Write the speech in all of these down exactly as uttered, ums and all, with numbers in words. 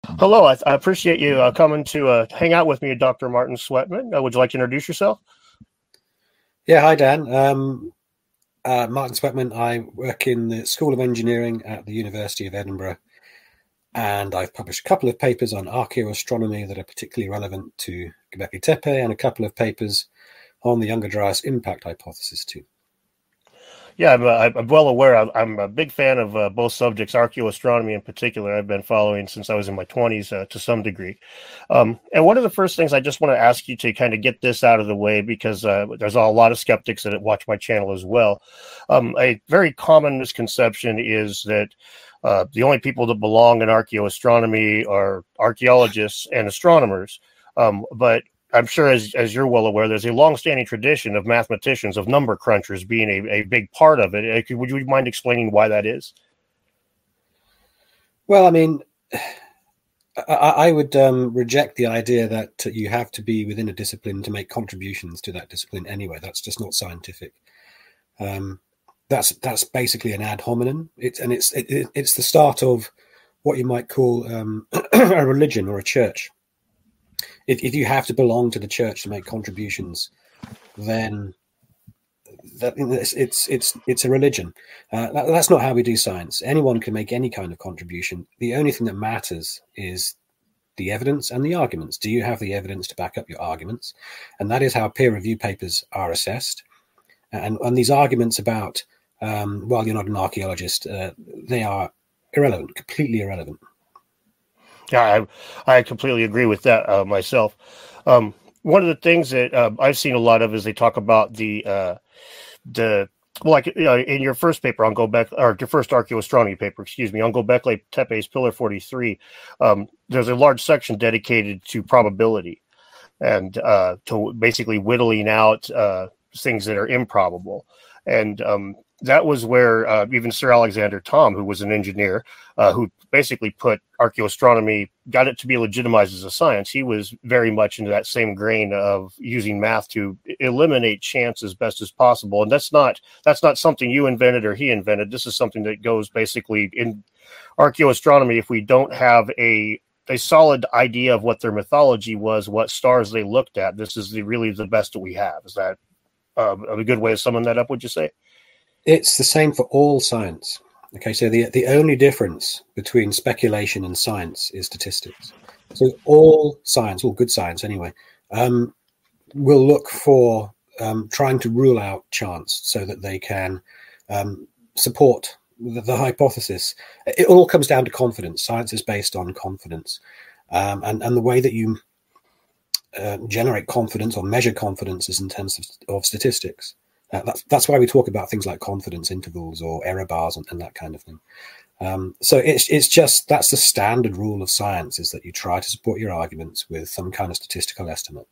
Hello, I, I appreciate you uh, coming to uh, hang out with me, Doctor Martin Sweatman. Uh, would you like to introduce yourself? Yeah, hi Dan. Um, uh, Martin Sweatman. I work in the School of Engineering at the University of Edinburgh, and I've published a couple of papers on archaeoastronomy that are particularly relevant to Göbekli Tepe, and a couple of papers on the Younger Dryas impact hypothesis too. Yeah, I'm, uh, I'm well aware. I'm, I'm a big fan of uh, both subjects, archaeoastronomy in particular. I've been following since I was in my twenties uh, to some degree. Um, and one of the first things I just want to ask you to kind of get this out of the way, because uh, there's a lot of skeptics that watch my channel as well. Um, a very common misconception is that uh, the only people that belong in archaeoastronomy are archaeologists and astronomers. Um, but I'm sure, as as you're well aware, there's a long-standing tradition of mathematicians, of number crunchers being a, a big part of it. Would you mind explaining why that is? Well, I mean, I, I would um, reject the idea that you have to be within a discipline to make contributions to that discipline anyway. That's just not scientific. Um, that's that's basically an ad hominem. It's and it's it, it's the start of what you might call um, a religion or a church. If, if you have to belong to the church to make contributions, then that, it's, it's it's it's a religion. Uh, that, that's not how we do science. Anyone can make any kind of contribution. The only thing that matters is the evidence and the arguments. Do you have the evidence to back up your arguments? And that is how peer review papers are assessed. And, and these arguments about, um, well, you're not an archaeologist, uh, they are irrelevant, completely irrelevant. Yeah, I, I completely agree with that uh, myself. Um, one of the things that uh, I've seen a lot of is they talk about the uh, the well, like you know, in your first paper on Göbekli, or your first archaeoastronomy paper, excuse me, on Göbekli Tepe's Pillar forty-three. Um, there's a large section dedicated to probability and uh, to basically whittling out uh, things that are improbable. And um, that was where uh, even Sir Alexander Thom, who was an engineer, uh, who basically put archaeoastronomy, got it to be legitimized as a science. He was very much into that same grain of using math to eliminate chance as best as possible. And that's not that's not something you invented or he invented. This is something that goes basically in archaeoastronomy. If we don't have a a solid idea of what their mythology was, what stars they looked at, this is the, really the best that we have. Is that uh, a good way of summing that up, would you say? It's the same for all science. Okay, so the the only difference between speculation and science is statistics. So all science, all good science anyway, um, will look for um, trying to rule out chance so that they can um, support the, the hypothesis. It all comes down to confidence. Science is based on confidence, um, and and the way that you uh, generate confidence or measure confidence is in terms of, of statistics. Uh, that's that's why we talk about things like confidence intervals or error bars and, and that kind of thing. Um, so it's it's just that's the standard rule of science, is that you try to support your arguments with some kind of statistical estimate.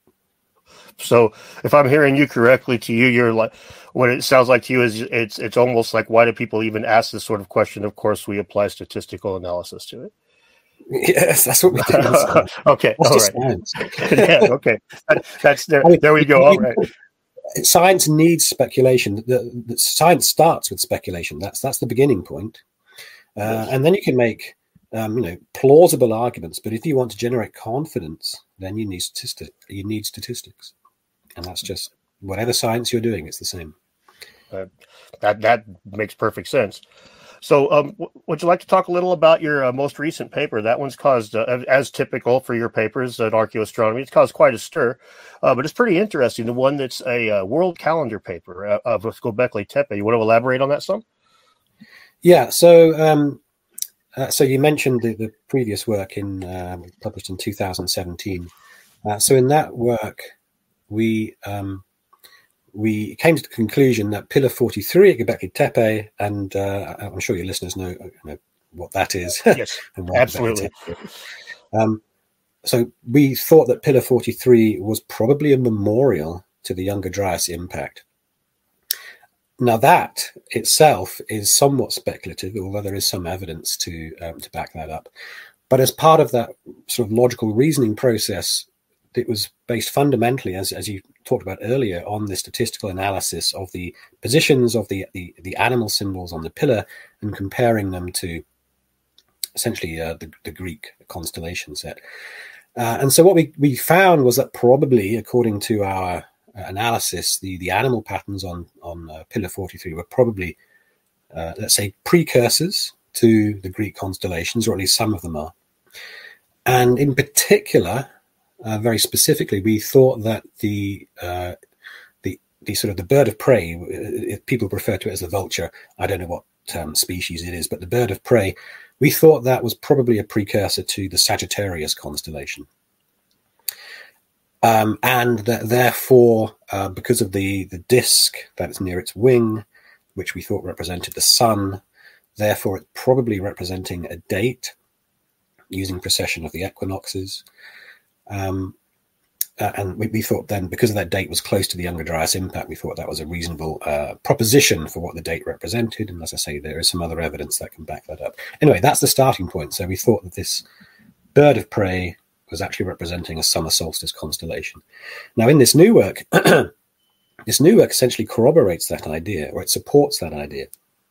So if I'm hearing you correctly, to you, you're like, what it sounds like to you is it's it's almost like, why do people even ask this sort of question? Of course, we apply statistical analysis to it. Yes, that's what we do. Okay, that's all right. Science. Yeah, okay, that, that's there. I mean, there we go. All right. Science needs speculation. The, the science starts with speculation. That's that's the beginning point, uh, yes. And then you can make um, you know plausible arguments. But if you want to generate confidence, then you need statistics. You need statistics, and that's just whatever science you're doing. It's the same. Uh, that that makes perfect sense. So, um, w- would you like to talk a little about your uh, most recent paper? That one's caused, uh, as typical for your papers at archaeoastronomy, it's caused quite a stir, uh, but it's pretty interesting. The one that's a uh, world calendar paper uh, of Göbekli Tepe. You want to elaborate on that some? Yeah. So, um, uh, so you mentioned the, the previous work in um, published in two thousand seventeen. Uh, so, in that work, we um, we came to the conclusion that Pillar forty-three at Göbekli Tepe, and uh, I'm sure your listeners know, know what that is. Yes, absolutely. Um, so we thought that Pillar forty-three was probably a memorial to the Younger Dryas impact. Now that itself is somewhat speculative, although there is some evidence to um, to back that up. But as part of that sort of logical reasoning process, it was based fundamentally, as as you talked about earlier, on the statistical analysis of the positions of the, the, the animal symbols on the pillar and comparing them to essentially uh, the, the Greek constellation set. Uh, and so what we, we found was that probably, according to our analysis, the, the animal patterns on, on uh, Pillar forty-three were probably, uh, let's say, precursors to the Greek constellations, or at least some of them are. And in particular, uh, very specifically, we thought that the uh, the the sort of the bird of prey, if people refer to it as the vulture, I don't know what um, species it is, but the bird of prey, we thought that was probably a precursor to the Sagittarius constellation. Um, and that therefore, uh, because of the, the disk that is near its wing, which we thought represented the sun, therefore it's probably representing a date using precession of the equinoxes. Um, uh, and we, we thought then, because of that date was close to the Younger Dryas impact, we thought that was a reasonable uh, proposition for what the date represented. And as I say, there is some other evidence that can back that up. Anyway, that's the starting point. So we thought that this bird of prey was actually representing a summer solstice constellation. Now, in this new work, this new work essentially corroborates that idea, or it supports that idea.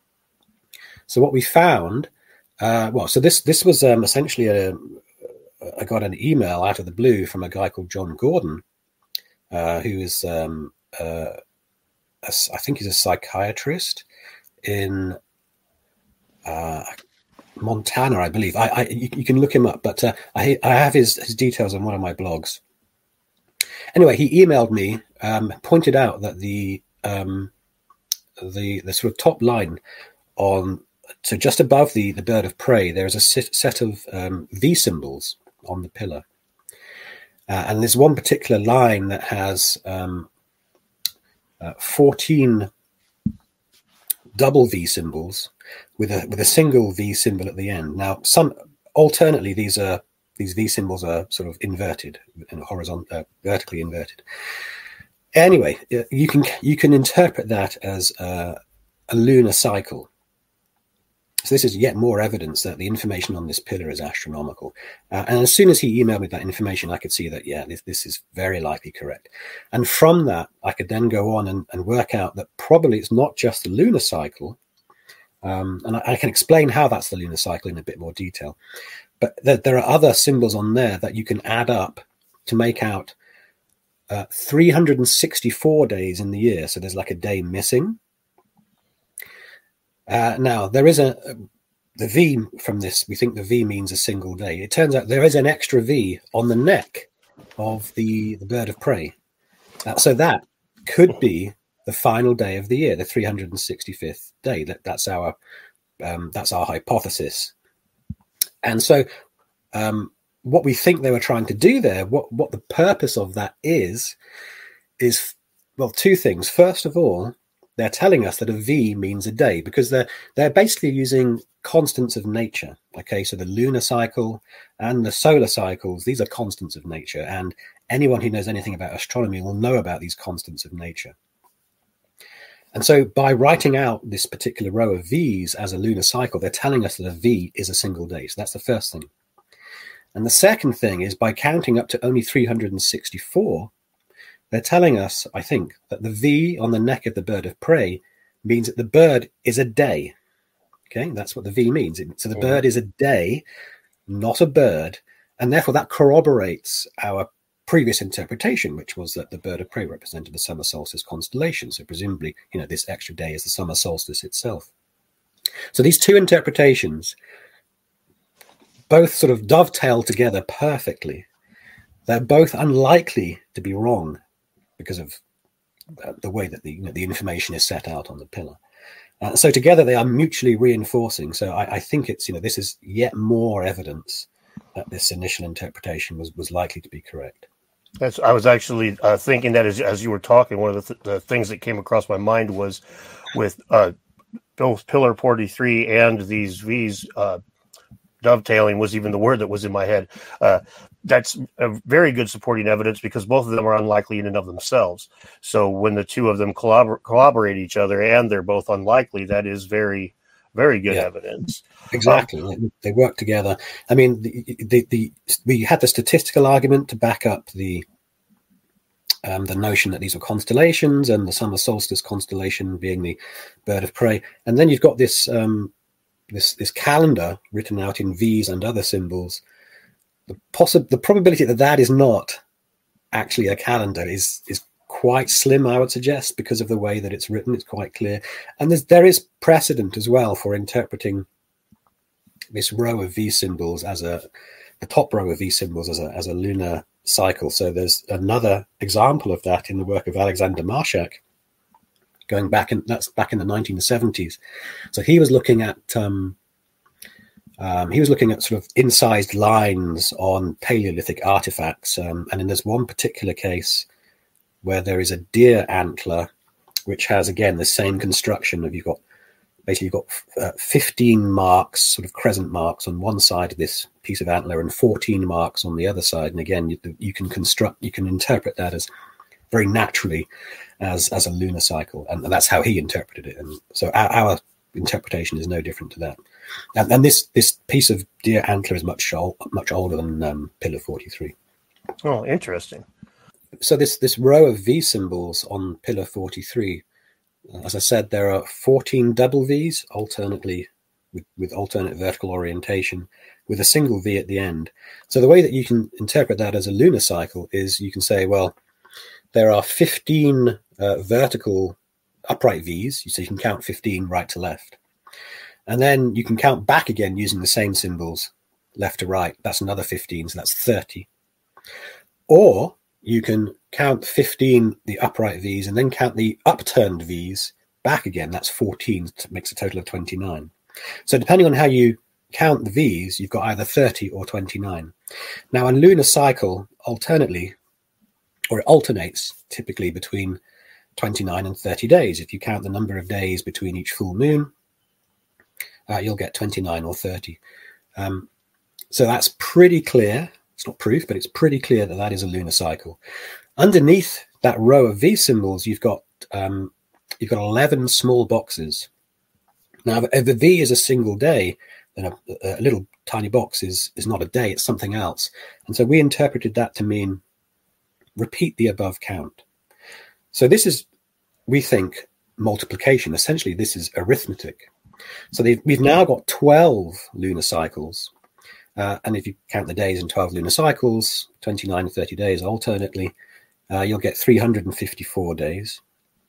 So what we found, uh, well, so this this was um, essentially a, I got an email out of the blue from a guy called John Gordon, uh, who is, um, uh, a, I think he's a psychiatrist in uh, Montana, I believe. I, I you, you can look him up, but uh, I I have his, his details on one of my blogs. Anyway, he emailed me, um, pointed out that the um, the the sort of top line on, so just above the the bird of prey, there is a set of um, V symbols on the pillar, uh, and there's one particular line that has um, uh, fourteen double V symbols with a with a single V symbol at the end. Now, some alternately, these are these V symbols are sort of inverted and horizontal, uh, vertically inverted. Anyway, you can you can interpret that as uh, a lunar cycle. So this is yet more evidence that the information on this pillar is astronomical. Uh, and as soon as he emailed me that information, I could see that, yeah, this, this is very likely correct. And from that, I could then go on and, and work out that probably it's not just the lunar cycle. Um, and I, I can explain how that's the lunar cycle in a bit more detail. But there, there are other symbols on there that you can add up to make out uh, three hundred sixty-four days in the year. So there's like a day missing. Uh, now, there is a, the V from this, we think the V means a single day. It turns out there is an extra V on the neck of the, the bird of prey. Uh, so that could be the final day of the year, the three hundred sixty-fifth day. That, that's our um, that's our hypothesis. And so um, what we think they were trying to do there, what, what the purpose of that is, is, well, two things. First of all, they're telling us that a V means a day, because they're they're basically using constants of nature. Okay, so the lunar cycle and the solar cycles, these are constants of nature, and anyone who knows anything about astronomy will know about these constants of nature. And so by writing out this particular row of V's as a lunar cycle, they're telling us that a V is a single day. So that's the first thing. And the second thing is, by counting up to only three hundred sixty-four, they're telling us, I think, that the V on the neck of the bird of prey means that the bird is a day. Okay, that's what the V means. So the mm-hmm. bird is a day, not a bird. And therefore that corroborates our previous interpretation, which was that the bird of prey represented the summer solstice constellation. So presumably, you know, this extra day is the summer solstice itself. So these two interpretations both sort of dovetail together perfectly. They're both unlikely to be wrong, because of uh, the way that the, you know, the information is set out on the pillar. Uh, so together they are mutually reinforcing. So I, I think it's, you know, this is yet more evidence that this initial interpretation was, was likely to be correct. That's, I was actually uh, thinking that as, as you were talking, one of the, th- the things that came across my mind was with uh, both Pillar forty-three and these V's, uh, dovetailing was even the word that was in my head. Uh, that's a very good supporting evidence, because both of them are unlikely in and of themselves. So when the two of them collabor- collaborate each other and they're both unlikely, that is very, very good yeah, evidence. Exactly. Um, they work together. I mean, the, the, the, we had the statistical argument to back up the um, the notion that these were constellations, and the summer solstice constellation being the bird of prey. And then you've got this um, this this calendar written out in V's and other symbols, the possi- the probability that that is not actually a calendar is is quite slim, I would suggest, because of the way that it's written. It's quite clear, and there's, there is precedent as well for interpreting this row of V symbols as a the top row of V symbols as a as a lunar cycle. So there's another example of that in the work of Alexander Marshak, going back in that's back in the nineteen seventies. So he was looking at um, um, he was looking at sort of incised lines on Paleolithic artifacts, um, and then there's one particular case where there is a deer antler, which has again the same construction of you've got basically you've got uh, fifteen marks, sort of crescent marks on one side of this piece of antler, and fourteen marks on the other side. And again, you, you can construct, you can interpret that as very naturally as as a lunar cycle, and, and that's how he interpreted it. And so our, our interpretation is no different to that. And, and this this piece of deer antler is much old, much older than um, Pillar forty-three. Oh, interesting. So this this row of V symbols on Pillar forty-three, as I said, there are fourteen double V's alternately with, with alternate vertical orientation, with a single V at the end. So the way that you can interpret that as a lunar cycle is you can say, well, there are fifteen uh, vertical upright V's, so you can count fifteen right to left. And then you can count back again using the same symbols, left to right. That's another fifteen, so that's thirty. Or you can count fifteen, the upright V's, and then count the upturned V's back again. That's fourteen, makes a total of twenty-nine. So depending on how you count the V's, you've got either thirty or twenty-nine. Now, a lunar cycle alternately, or it alternates typically between twenty-nine and thirty days. If you count the number of days between each full moon, uh, you'll get twenty-nine or thirty. Um, so that's pretty clear. It's not proof, but it's pretty clear that that is a lunar cycle. Underneath that row of V symbols, you've got um, you've got eleven small boxes. Now, if the V is a single day, then a, a little tiny box is is not a day; it's something else. And so we interpreted that to mean repeat the above count. So this is, we think, multiplication. Essentially, this is arithmetic. So we've now got twelve lunar cycles. Uh, and if you count the days in twelve lunar cycles, twenty-nine and thirty days alternately, uh, you'll get three hundred fifty-four days.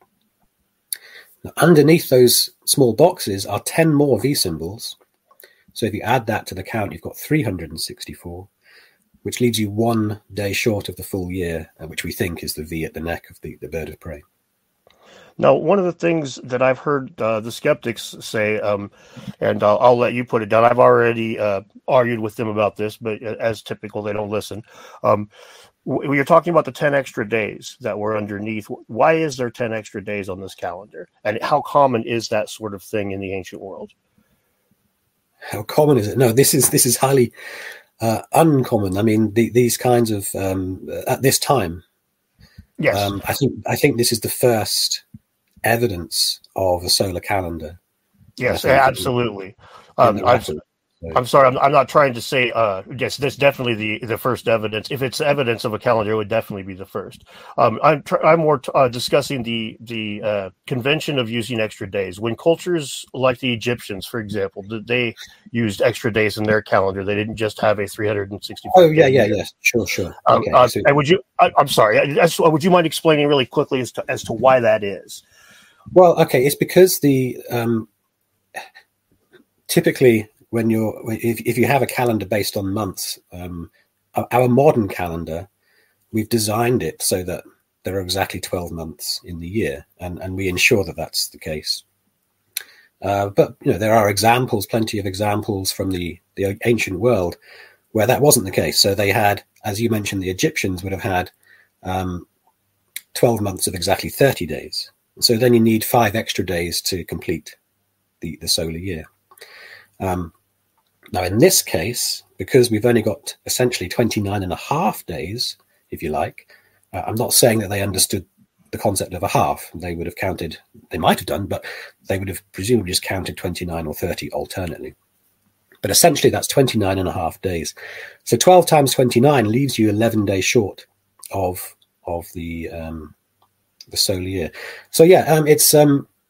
Now, underneath those small boxes are ten more V symbols. So if you add that to the count, you've got three hundred sixty-four, which leaves you one day short of the full year, uh, which we think is the V at the neck of the, the bird of prey. Now, one of the things that I've heard uh, the skeptics say, um, and I'll, I'll let you put it down. I've already uh, argued with them about this, but as typical, they don't listen. Um, w- you're talking about the ten extra days that were underneath. Why is there ten extra days on this calendar? And how common is that sort of thing in the ancient world? How common is it? No, this is this is highly uh, uncommon. I mean, the, these kinds of um, at this time. Yes, um, I think I think this is the first evidence of a solar calendar. Yes, absolutely. Um, I'm, I'm sorry, I'm, I'm not trying to say, uh, yes, this definitely the, the first evidence. If it's evidence of a calendar, it would definitely be the first. Um, I'm, tr- I'm more t- uh, discussing the, the uh, convention of using extra days. When cultures like the Egyptians, for example, they used extra days in their calendar. They didn't just have a three hundred sixty-five. Oh, yeah, yeah, yes, sure, sure. Um, okay, uh, so- and would you, I, I'm sorry, I, I, would you mind explaining really quickly as to, as to why that is? Well, okay, it's because the um, typically when you're if, if you have a calendar based on months, um, our modern calendar, we've designed it so that there are exactly twelve months in the year, and, and we ensure that that's the case. Uh, but you know, there are examples, plenty of examples from the, the ancient world where that wasn't the case. So they had, as you mentioned, the Egyptians would have had um, twelve months of exactly thirty days. So then you need five extra days to complete the, the solar year. Um, now, in this case, because we've only got essentially twenty-nine and a half days, if you like, uh, I'm not saying that they understood the concept of a half. They would have counted, they might have done, but they would have presumably just counted twenty-nine or thirty alternately. But essentially, that's twenty-nine and a half days. So twelve times twenty-nine leaves you eleven days short of, of the... Um, the solar year. So yeah, um, it's um,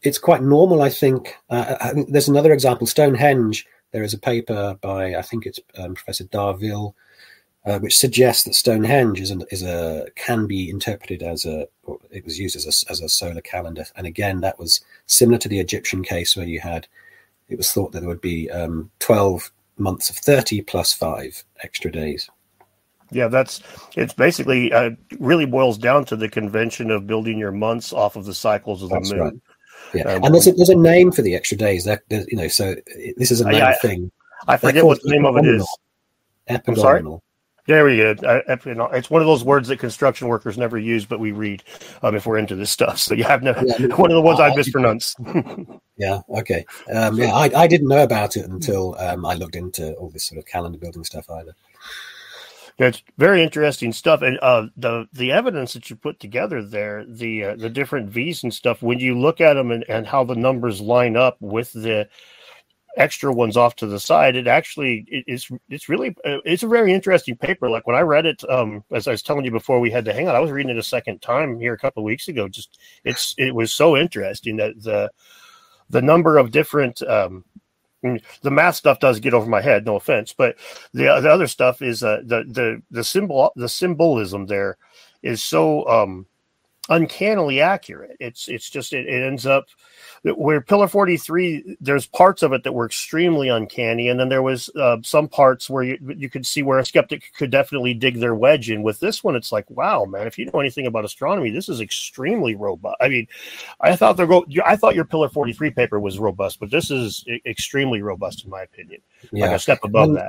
it's quite normal, I think. Uh, I think there's another example, Stonehenge. There is a paper by, I think it's um, Professor Darville, uh, which suggests that Stonehenge is, an, is a can be interpreted as a, or it was used as a, as a solar calendar. And again, that was similar to the Egyptian case where you had, it was thought that there would be um, twelve months of thirty plus five extra days. Yeah, that's it's basically uh, really boils down to the convention of building your months off of the cycles of the That's moon. right. Yeah, Um, and there's a, there's a name for the extra days. That you know, so this is a known I, thing. I forget what the name of it is. Epigominal. I'm sorry? There we go. I, it's one of those words that construction workers never use, but we read um, if we're into this stuff. So yeah, I've never, yeah, one of the ones I, I mispronounce. Yeah. Okay. Um, yeah, I, I didn't know about it until um, I looked into all this sort of calendar building stuff either. Yeah, it's very interesting stuff, and uh, the the evidence that you put together there, the uh, the different V's and stuff. When you look at them and, and how the numbers line up with the extra ones off to the side, it actually it, it's it's really it's a very interesting paper. Like when I read it, um, as I was telling you before we had to hang out, I was reading it a second time here a couple of weeks ago. Just it's it was so interesting that the the number of different um, the math stuff does get over my head, no offense, but the the other stuff is uh, the the the symbol the symbolism there is so um, uncannily accurate. It's it's just it, it ends up where Pillar forty-three, there's parts of it that were extremely uncanny, and then there was uh, some parts where you you could see where a skeptic could definitely dig their wedge in. With this one, it's like, wow, man, if you know anything about astronomy, this is extremely robust. I mean, I thought the I thought your Pillar forty-three paper was robust, but this is extremely robust in my opinion. Yeah. Like a step above and, that.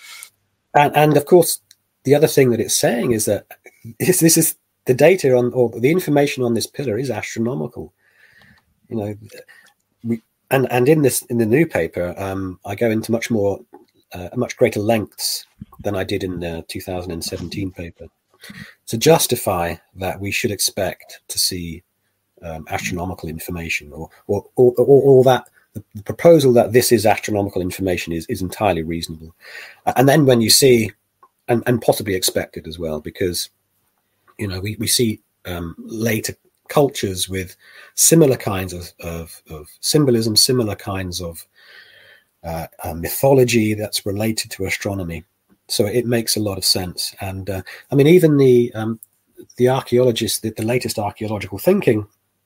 And and of course, the other thing that it's saying is that this, this is the data on or the information on this pillar is astronomical. You know, we and and in this in the new paper, um, I go into much more, uh, much greater lengths than I did in the two thousand seventeen paper to justify that we should expect to see um, astronomical information, or or, or or or that the proposal that this is astronomical information is is entirely reasonable. And then when you see, and and possibly expected as well, because you know we we see um, later cultures with similar kinds of, of, of symbolism, similar kinds of uh, uh, mythology that's related to astronomy. So it makes a lot of sense. And uh, I mean, even the um, the archaeologists, the, the latest archaeological thinking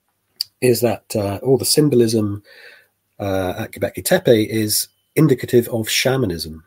is that uh, all the symbolism uh, at Göbekli Tepe is indicative of shamanism.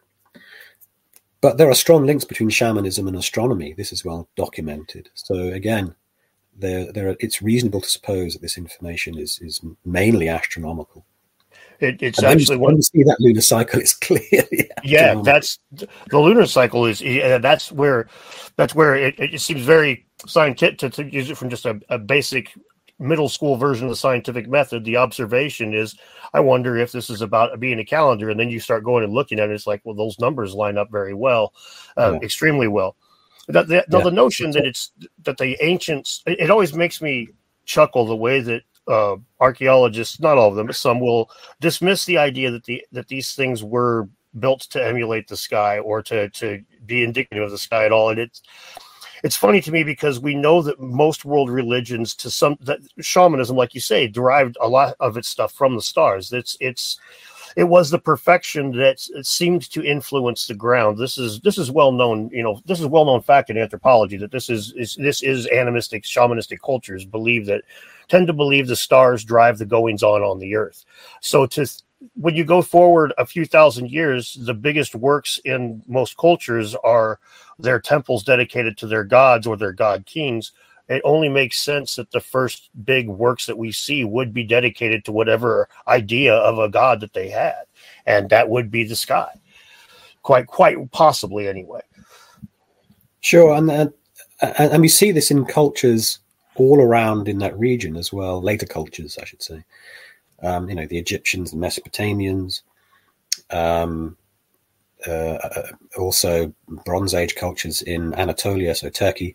But there are strong links between shamanism and astronomy. This is well documented. So again, There, there. It's reasonable to suppose that this information is is mainly astronomical. It, it's and actually when you see that lunar cycle, it's clearly yeah. That's the lunar cycle is yeah, that's where that's where it, it seems very scientific to, to use it from just a, a basic middle school version of the scientific method. The observation is, I wonder if this is about being a calendar, and then you start going and looking at it. It's like, well, those numbers line up very well, uh, yeah. extremely well. The, the, yeah. the notion that it's that the ancients, it, it always makes me chuckle the way that uh, archaeologists, not all of them, but some will dismiss the idea that the that these things were built to emulate the sky or to to be indicative of the sky at all. And it's it's funny to me because we know that most world religions, to some that shamanism, like you say, derived a lot of its stuff from the stars. It's it's It was the perfection that seemed to influence the ground. This is this is well known, you know. This is well known fact in anthropology that this is, is this is animistic, shamanistic cultures believe that tend to believe the stars drive the goings on on the earth. So to when you go forward a few thousand years, the biggest works in most cultures are their temples dedicated to their gods or their god kings. It only makes sense that the first big works that we see would be dedicated to whatever idea of a god that they had. And that would be the sky. Quite, quite possibly anyway. Sure. And, uh, and we see this in cultures all around in that region as well. Later cultures, I should say. Um, you know, the Egyptians, the Mesopotamians, um, uh, also Bronze Age cultures in Anatolia, so Turkey.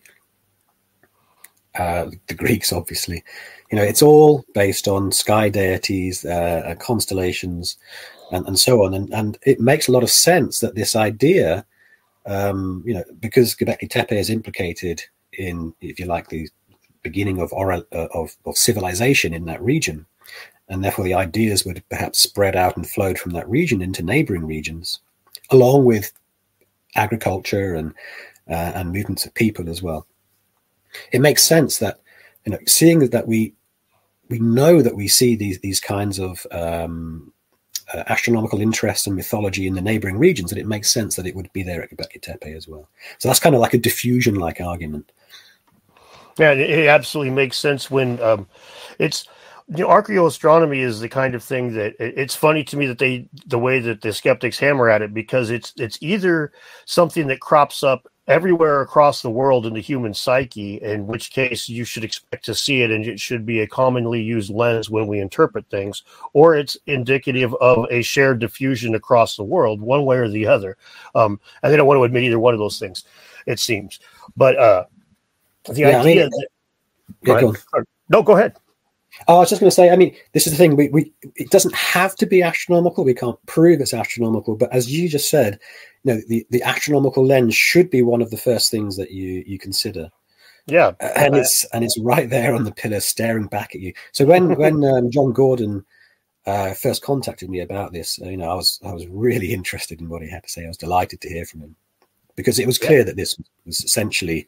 Uh, the Greeks, obviously, you know, it's all based on sky deities, uh, constellations, and, and so on. And, and it makes a lot of sense that this idea, um, you know, because Göbekli Tepe is implicated in, if you like, the beginning of oral, uh, of, of civilization in that region, and therefore the ideas would perhaps spread out and flowed from that region into neighboring regions, along with agriculture and uh, and movements of people as well. It makes sense that, you know, seeing that we we know that we see these these kinds of um, uh, astronomical interests and mythology in the neighboring regions, that it makes sense that it would be there at Göbekli Tepe as well. So that's kind of like a diffusion-like argument. Yeah, it absolutely makes sense when um, it's, you know, archaeoastronomy is the kind of thing that it's funny to me that they, the way that the skeptics hammer at it, because it's, it's either something that crops up everywhere across the world in the human psyche, in which case you should expect to see it and it should be a commonly used lens when we interpret things, or it's indicative of a shared diffusion across the world, one way or the other. Um, and they don't want to admit either one of those things, it seems. But uh, the yeah, idea I mean, that... yeah, go go no, go ahead. Oh, I was just going to say, I mean, this is the thing. We, we it doesn't have to be astronomical. We can't prove it's astronomical. But as you just said, you know, the, the astronomical lens should be one of the first things that you you consider. Yeah, and it's and it's right there on the pillar, staring back at you. So when when um, John Gordon uh, first contacted me about this, uh, you know, I was I was really interested in what he had to say. I was delighted to hear from him, because it was clear yeah. that this was essentially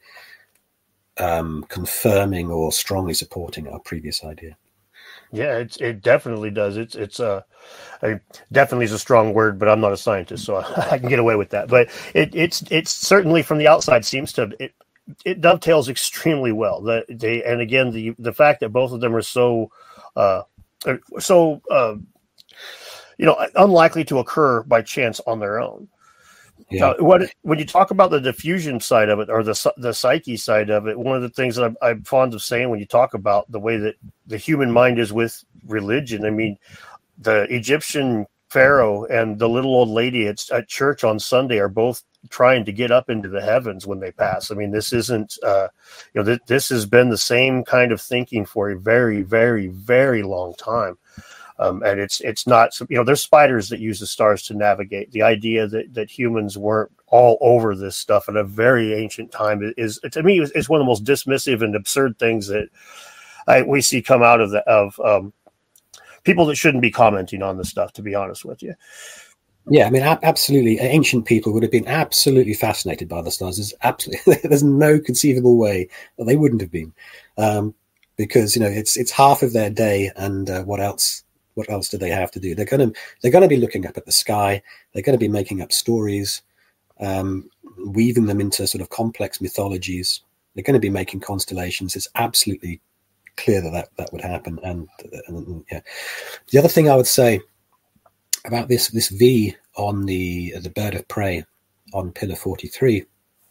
um, confirming or strongly supporting our previous idea. Yeah, it's, it definitely does. It's it's uh, I, definitely is a strong word, but I'm not a scientist, so I, I can get away with that. But it it's it's certainly from the outside seems to it it dovetails extremely well. That they and again the the fact that both of them are so uh so uh, you know, unlikely to occur by chance on their own. Yeah. Uh, what when you talk about the diffusion side of it, or the the psyche side of it, one of the things that I'm, I'm fond of saying when you talk about the way that the human mind is with religion, I mean, the Egyptian pharaoh and the little old lady at, at church on Sunday are both trying to get up into the heavens when they pass. I mean, this isn't, uh, you know, th- this has been the same kind of thinking for a very, very, very long time. Um, and it's it's not, you know, there's spiders that use the stars to navigate. The idea that, that humans weren't all over this stuff at a very ancient time is, to me, is one of the most dismissive and absurd things that I, we see come out of the of um, people that shouldn't be commenting on this stuff, to be honest with you. Yeah, I mean, absolutely. Ancient people would have been absolutely fascinated by the stars. There's absolutely, there's no conceivable way that they wouldn't have been, um, because, you know, it's it's half of their day, and uh, what else? What else do they have to do? They're going to they're going to be looking up at the sky. They're going to be making up stories, um, weaving them into sort of complex mythologies. They're going to be making constellations. It's absolutely clear that that, that would happen. And, and yeah, the other thing I would say about this this V on the the bird of prey on pillar forty-three.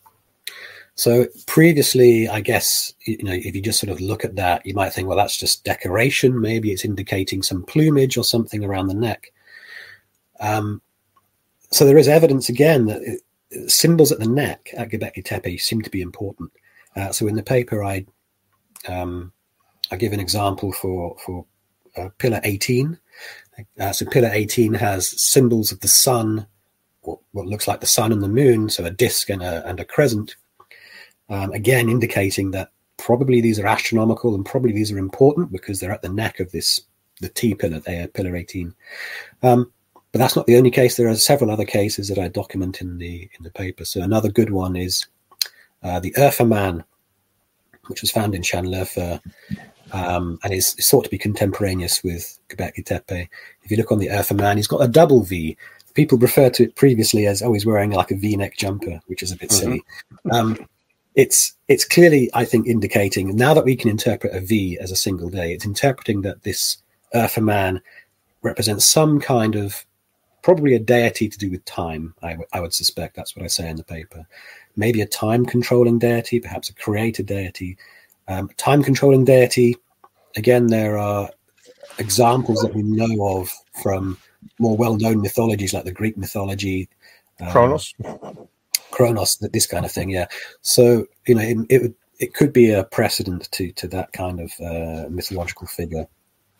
So previously, I guess, you know, if you just sort of look at that, you might think, well, that's just decoration. Maybe it's indicating some plumage or something around the neck. Um, so there is evidence, again, that it, symbols at the neck at Göbekli Tepe seem to be important. Uh, so in the paper, I um, I give an example for, for uh, pillar eighteen. Uh, so pillar eighteen has symbols of the sun, or what looks like the sun and the moon, so a disk and a, and a crescent. Um, again, indicating that probably these are astronomical, and probably these are important because they're at the neck of this, the T pillar there, pillar eighteen. Um, but that's not the only case. There are several other cases that I document in the in the paper. So another good one is uh, the Urfa Man, which was found in Şanlıurfa, um, and is, is thought to be contemporaneous with Göbekli Tepe. If you look on the Urfa Man, he's got a double V. People referred to it previously as always wearing like a V-neck jumper, which is a bit mm-hmm. silly. Um, It's it's clearly, I think, indicating, now that we can interpret a V as a single day, it's interpreting that this Urfa Man represents some kind of, probably a deity to do with time, I, w- I would suspect. That's what I say in the paper. Maybe a time-controlling deity, perhaps a creator deity. Um, time-controlling deity, again, there are examples that we know of from more well-known mythologies like the Greek mythology. Um, Kronos. Kronos, this kind of thing, yeah. So, you know, it, it would it could be a precedent to to that kind of uh, mythological figure.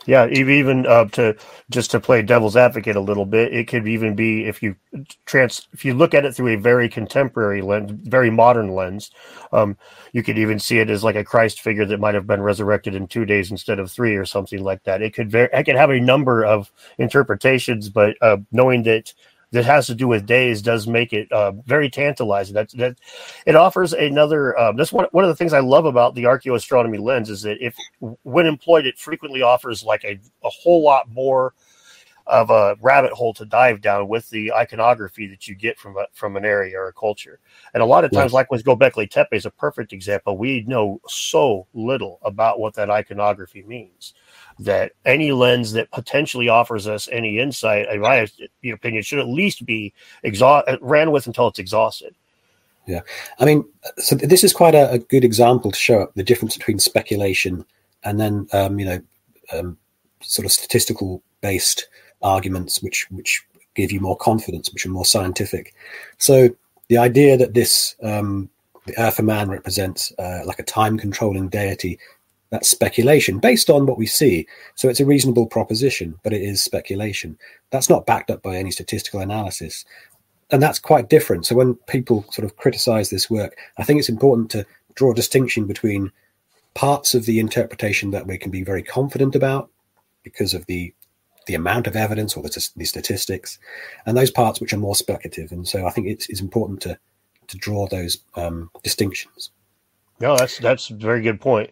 Yeah, even uh, to just to play devil's advocate a little bit, it could even be if you trans if you look at it through a very contemporary lens, very modern lens, um, you could even see it as like a Christ figure that might have been resurrected in two days instead of three, or something like that. It could very, it could have a number of interpretations, but uh, knowing that that has to do with days does make it uh, very tantalizing. That that it offers another. Um, that's one one of the things I love about the archaeoastronomy lens is that if when employed, it frequently offers like a, a whole lot more of a rabbit hole to dive down with the iconography that you get from a, from an area or a culture. And a lot of times, yes. like with Göbekli Tepe is a perfect example. We know so little about what that iconography means, that any lens that potentially offers us any insight, in my opinion, should at least be exhaust ran with until it's exhausted. Yeah. I mean, so this is quite a, a good example to show up the difference between speculation and then, um, you know, um, sort of statistical based arguments, which, which give you more confidence, which are more scientific. So the idea that this, um, the Urfa Man represents uh, like a time controlling deity, that's speculation based on what we see. So it's a reasonable proposition, but it is speculation. That's not backed up by any statistical analysis. And that's quite different. So when people sort of criticize this work, I think it's important to draw a distinction between parts of the interpretation that we can be very confident about because of the the amount of evidence or the, the statistics, and those parts which are more speculative. And so I think it's, it's important to to draw those um, distinctions. No, that's that's a very good point.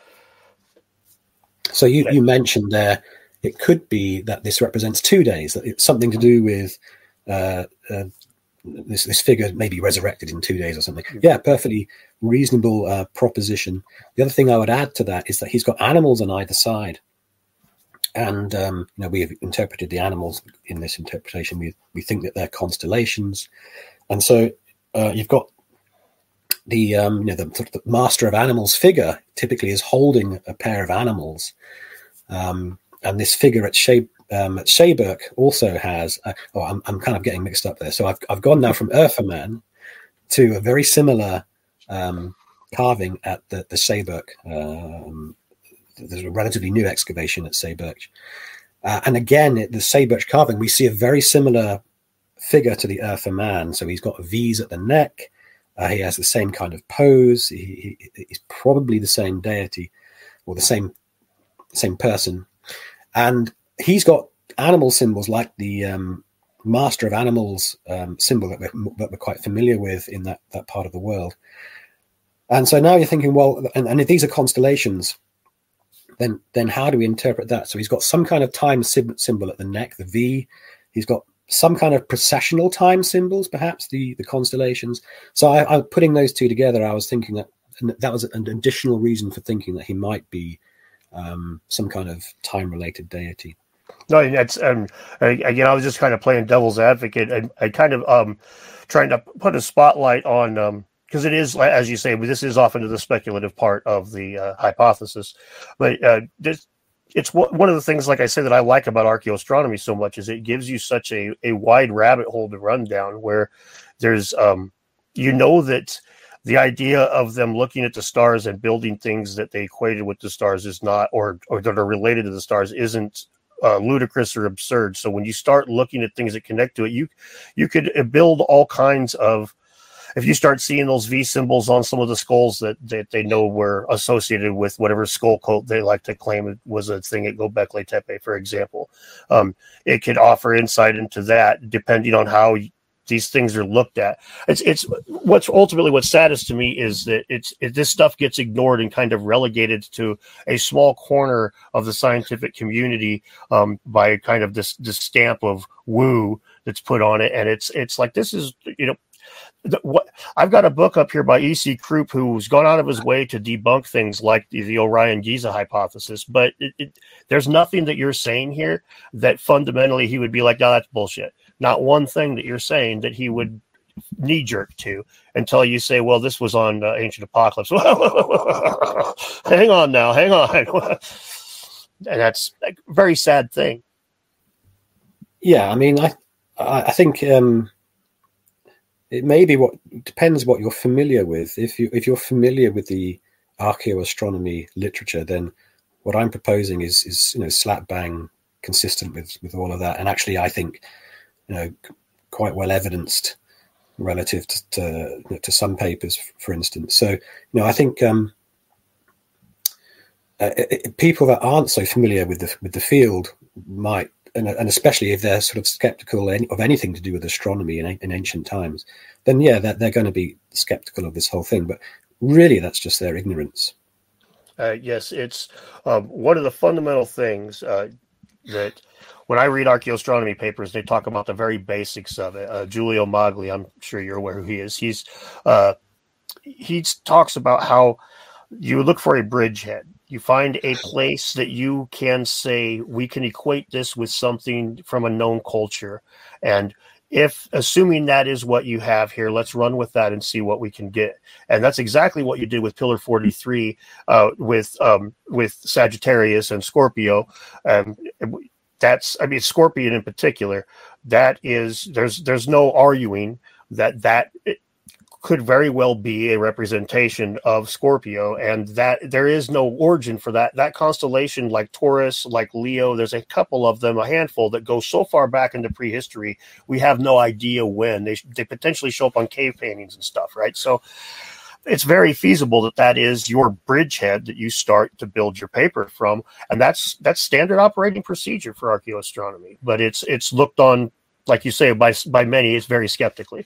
So you, you mentioned there, it could be that this represents two days, that it's something to do with uh, uh, this, this figure may be resurrected in two days or something. Yeah, perfectly reasonable uh, proposition. The other thing I would add to that is that he's got animals on either side. And, um, you know, we have interpreted the animals in this interpretation. We, we think that they're constellations. And so uh, you've got the, um, you know, the, the master of animals figure typically is holding a pair of animals. Um, and this figure at Shea, um, at Sheberk also has, uh, oh, I'm, I'm kind of getting mixed up there. So I've, I've gone now from Urfa Man to a very similar um, carving at the, the Sheberk. Um, there's a relatively new excavation at Sheberk. Uh, and again, at the Sheberk carving, we see a very similar figure to the Urfa Man. So he's got V's at the neck. Uh, he has the same kind of pose. He, he, he's probably the same deity or the same same person. And he's got animal symbols like the um, Master of Animals um, symbol that we're, that we're quite familiar with in that, that part of the world. And so now you're thinking, well, and, and if these are constellations, then then how do we interpret that? So he's got some kind of time symbol at the neck, the V. He's got some kind of processional time symbols, perhaps the, the constellations. So I, I putting those two together, I was thinking that and that was an additional reason for thinking that he might be um, some kind of time-related deity. No, that's um, again. I was just kind of playing devil's advocate, and I kind of um, trying to put a spotlight on um, because it is, as you say, this is often the speculative part of the uh, hypothesis. But uh, this, it's one of the things, like I say, that I like about archaeoastronomy so much is it gives you such a, a wide rabbit hole to run down where there's, um, you know, that the idea of them looking at the stars and building things that they equated with the stars is not, or or that are related to the stars isn't uh, ludicrous or absurd. So when you start looking at things that connect to it, you you could build all kinds of. If you start seeing those V symbols on some of the skulls that, that they know were associated with whatever skull cult they like to claim it was a thing at Göbekli Tepe, for example, um, it could offer insight into that depending on how these things are looked at. It's it's what's ultimately what's saddest to me is that it's it, this stuff gets ignored and kind of relegated to a small corner of the scientific community um, by kind of this this stamp of woo that's put on it, and it's it's like this is you know. The, what I've got a book up here by E C Krupp who's gone out of his way to debunk things like the, the Orion Giza hypothesis, but it, it, there's nothing that you're saying here that fundamentally he would be like, no, that's bullshit. Not one thing that you're saying that he would knee jerk to until you say, well, this was on uh, Ancient Apocalypse. Hang on now, hang on. And that's a very sad thing. Yeah, I mean, I I think. Um... It may be what depends what you're familiar with. If you if you're familiar with the archaeoastronomy literature, then what I'm proposing is is you know slap bang consistent with with all of that, and actually I think you know quite well evidenced relative to to, to some papers, for instance. So you know I think um, uh, it, people that aren't so familiar with the with the field might, and, and especially if they're sort of skeptical of anything to do with astronomy in, in ancient times, then yeah, they're, they're going to be skeptical of this whole thing. But really, that's just their ignorance. Uh, yes, it's um, one of the fundamental things uh, that when I read archaeoastronomy papers, they talk about the very basics of it. Uh, Giulio Magli, I'm sure you're aware who he is. He's uh, he talks about how you look for a bridgehead. You find a place that you can say, we can equate this with something from a known culture. And if, assuming that is what you have here, let's run with that and see what we can get. And that's exactly what you did with Pillar forty-three, uh, with um, with Sagittarius and Scorpio. Um, that's, I mean, Scorpion in particular. That is, there's there's no arguing that that could very well be a representation of Scorpio, and that there is no origin for that. That constellation, like Taurus, like Leo, there's a couple of them, a handful that go so far back into prehistory, we have no idea when. They they potentially show up on cave paintings and stuff, right? So it's very feasible that that is your bridgehead that you start to build your paper from, and that's that's standard operating procedure for archaeoastronomy. But it's it's looked on, like you say, by by many, it's very skeptically.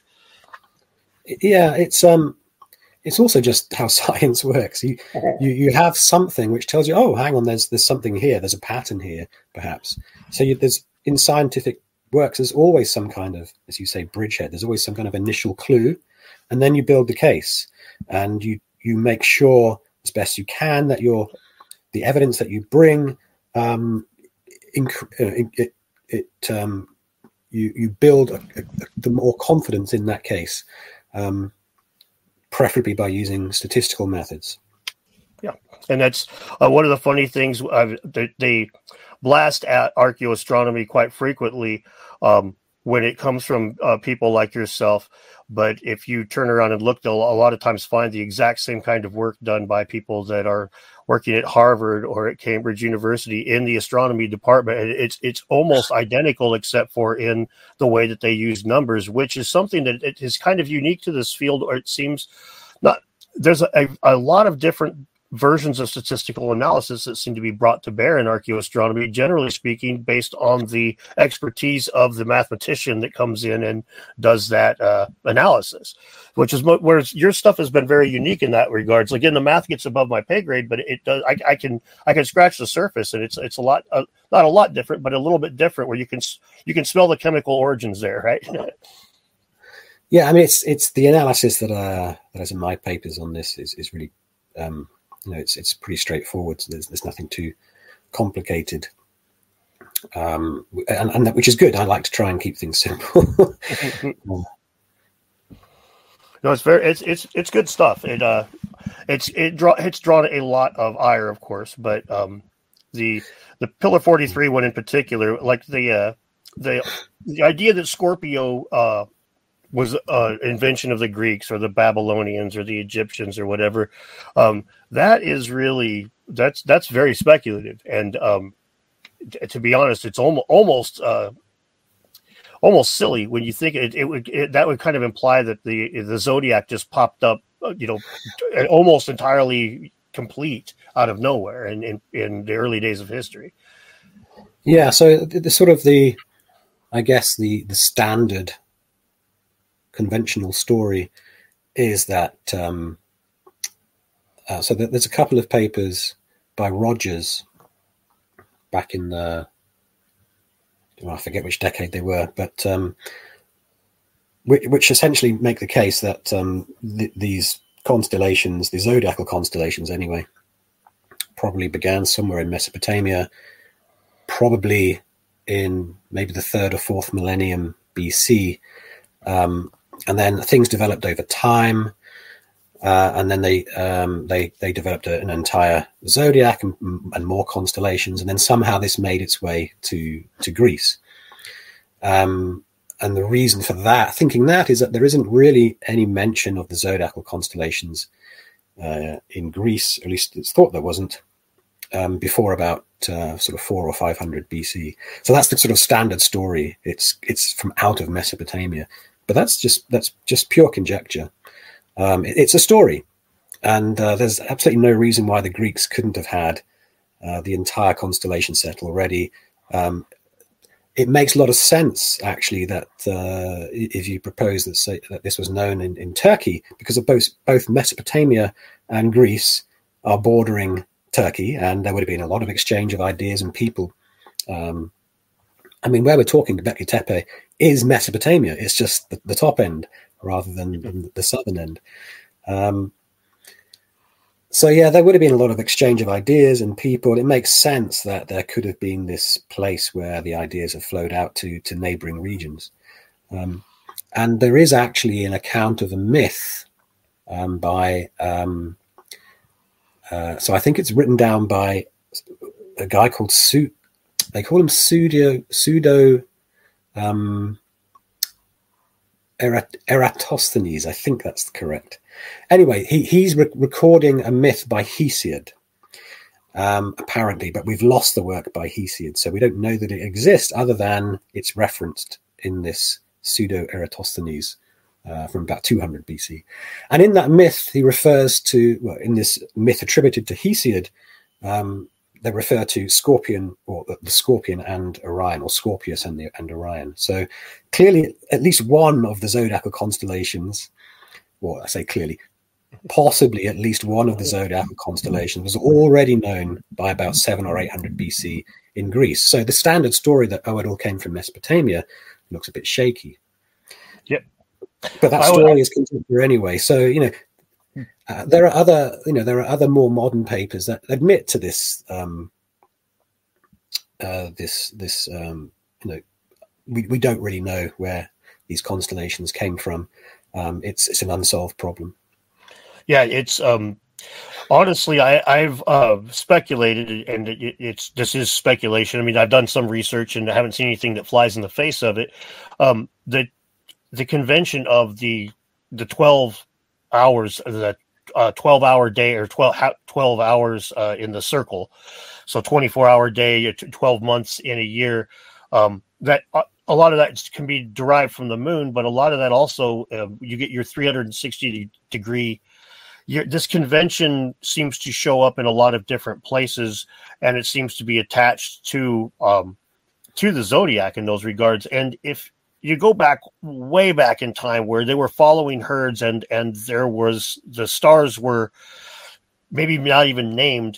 Yeah, it's um, it's also just how science works. You, you you have something which tells you, oh, hang on, there's there's something here, there's a pattern here, perhaps. So you, there's in scientific works, there's always some kind of, as you say, bridgehead. There's always some kind of initial clue, and then you build the case, and you you make sure as best you can that your the evidence that you bring, um, inc- it, it, it um, you you build a, a, the more confidence in that case. Um, preferably by using statistical methods. Yeah, and that's uh, one of the funny things. Uh, they, they blast at archaeoastronomy quite frequently um, when it comes from uh, people like yourself. But if you turn around and look, they'll a lot of times find the exact same kind of work done by people that are working at Harvard or at Cambridge University in the astronomy department. And it's it's almost identical, except for in the way that they use numbers, which is something that it is kind of unique to this field, or it seems not. There's a, a, a lot of different versions of statistical analysis that seem to be brought to bear in archaeoastronomy, generally speaking, based on the expertise of the mathematician that comes in and does that uh, analysis, which is mo- where your stuff has been very unique in that regards. Again, the math gets above my pay grade, but it does. I, I can I can scratch the surface, and it's it's a lot uh, not a lot different, but a little bit different, where you can you can smell the chemical origins there, right? Yeah, I mean, it's it's the analysis that uh that is in my papers on this is is really. Um, You know, it's it's pretty straightforward. So there's there's nothing too complicated, um, and, and that, which is good. I like to try and keep things simple. No, it's very it's it's it's good stuff. It uh, it's it draw it's drawn a lot of ire, of course, but um, the the Pillar forty-three one in particular, like the uh, the the idea that Scorpio uh was an invention of the Greeks or the Babylonians or the Egyptians or whatever. Um, that is really, that's that's very speculative. And um, t- to be honest, it's almost almost uh, almost silly when you think it. It would it, that would kind of imply that the the zodiac just popped up, you know, almost entirely complete out of nowhere in in, in the early days of history. Yeah. So the, the sort of the, I guess the the standard conventional story is that um, uh, so that there's a couple of papers by Rogers back in the well, I forget which decade they were, but um, which, which essentially make the case that um, th- these constellations, the zodiacal constellations anyway, probably began somewhere in Mesopotamia, probably in maybe the third or fourth millennium B C. Um, And then things developed over time, uh, and then they um, they they developed a, an entire zodiac and, and more constellations, and then somehow this made its way to to Greece. Um, and the reason for that, thinking that, is that there isn't really any mention of the zodiacal constellations uh, in Greece, at least it's thought there wasn't, um, before about uh, sort of four or five hundred B C. So that's the sort of standard story. It's it's from out of Mesopotamia, but that's just that's just pure conjecture. Um, it, it's a story, and uh, there's absolutely no reason why the Greeks couldn't have had uh, the entire constellation set already. Um, it makes a lot of sense, actually, that uh, if you propose that say that this was known in, in Turkey, because of both both Mesopotamia and Greece are bordering Turkey, and there would have been a lot of exchange of ideas and people. Um, I mean, where we're talking, Göbekli Tepe is Mesopotamia. It's just the, the top end rather than, than the southern end. Um, so, yeah, there would have been a lot of exchange of ideas and people. It makes sense that there could have been this place where the ideas have flowed out to, to neighboring regions. Um, and there is actually an account of a myth um, by... Um, Uh, so I think it's written down by a guy called Su. They call him Pseudo Pseudo um, Erat- Eratosthenes. I think that's correct. Anyway, he, he's re- recording a myth by Hesiod, um, apparently, but we've lost the work by Hesiod, so we don't know that it exists other than it's referenced in this Pseudo Eratosthenes. Uh, from about two hundred B C. And in that myth, he refers to, well, in this myth attributed to Hesiod, um, they refer to Scorpion, or the, the Scorpion and Orion, or Scorpius and, the, and Orion. So clearly, at least one of the zodiacal constellations, well, I say clearly, possibly at least one of the zodiacal constellations was already known by about seven or eight hundred B C in Greece. So the standard story that, oh, it all came from Mesopotamia looks a bit shaky. Yep. But that story is contemporary anyway. So, you know, uh, there are other, you know, there are other more modern papers that admit to this, um, uh, this, this, um, you know, we, we don't really know where these constellations came from. Um, it's, it's an unsolved problem. Yeah, it's, um, honestly, I, I've uh, speculated, and it, it's this is speculation. I mean, I've done some research and I haven't seen anything that flies in the face of it. Um, that the convention of the the twelve hours, the uh, twelve hour day, or twelve, twelve hours uh, in the circle, so twenty-four hour day, twelve months in a year, um, that uh, a lot of that can be derived from the moon, but a lot of that also, uh, you get your three hundred sixty degree. Your, this convention seems to show up in a lot of different places, and it seems to be attached to um, to the zodiac in those regards. And if you go back way back in time where they were following herds, and, and there was, the stars were maybe not even named,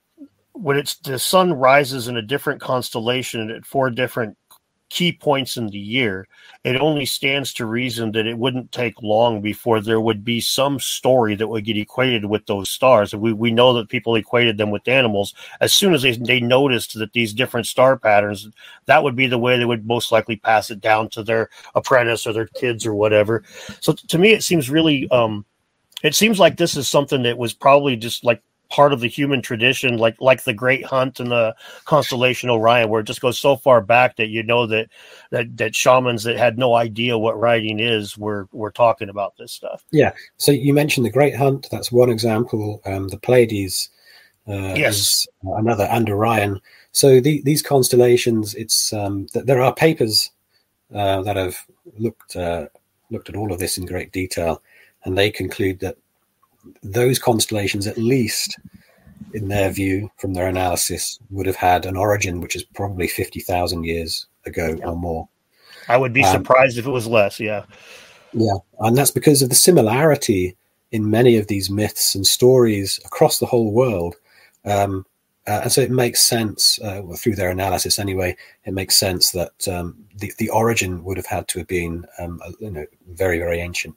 when it's the sun rises in a different constellation at four different key points in the year, it only stands to reason that it wouldn't take long before there would be some story that would get equated with those stars. And we, we know that people equated them with animals. As soon as they, they noticed that these different star patterns, that would be the way they would most likely pass it down to their apprentice or their kids or whatever. So to me, it seems really, um, it seems like this is something that was probably just like part of the human tradition, like like the Great Hunt and the constellation Orion, where it just goes so far back that you know that that that shamans that had no idea what writing is were were talking about this stuff. Yeah. So you mentioned the Great Hunt. That's one example. Um, the Pleiades uh, yes. is another, and Orion. So the, these constellations, it's um, th- there are papers uh, that have looked uh, looked at all of this in great detail, and they conclude that those constellations, at least in their view, from their analysis, would have had an origin which is probably fifty thousand years ago yeah. or more. I would be um, surprised if it was less, yeah. Yeah, and that's because of the similarity in many of these myths and stories across the whole world. Um, uh, and so it makes sense, uh, well, through their analysis anyway, it makes sense that um, the, the origin would have had to have been um, you know, very, very ancient.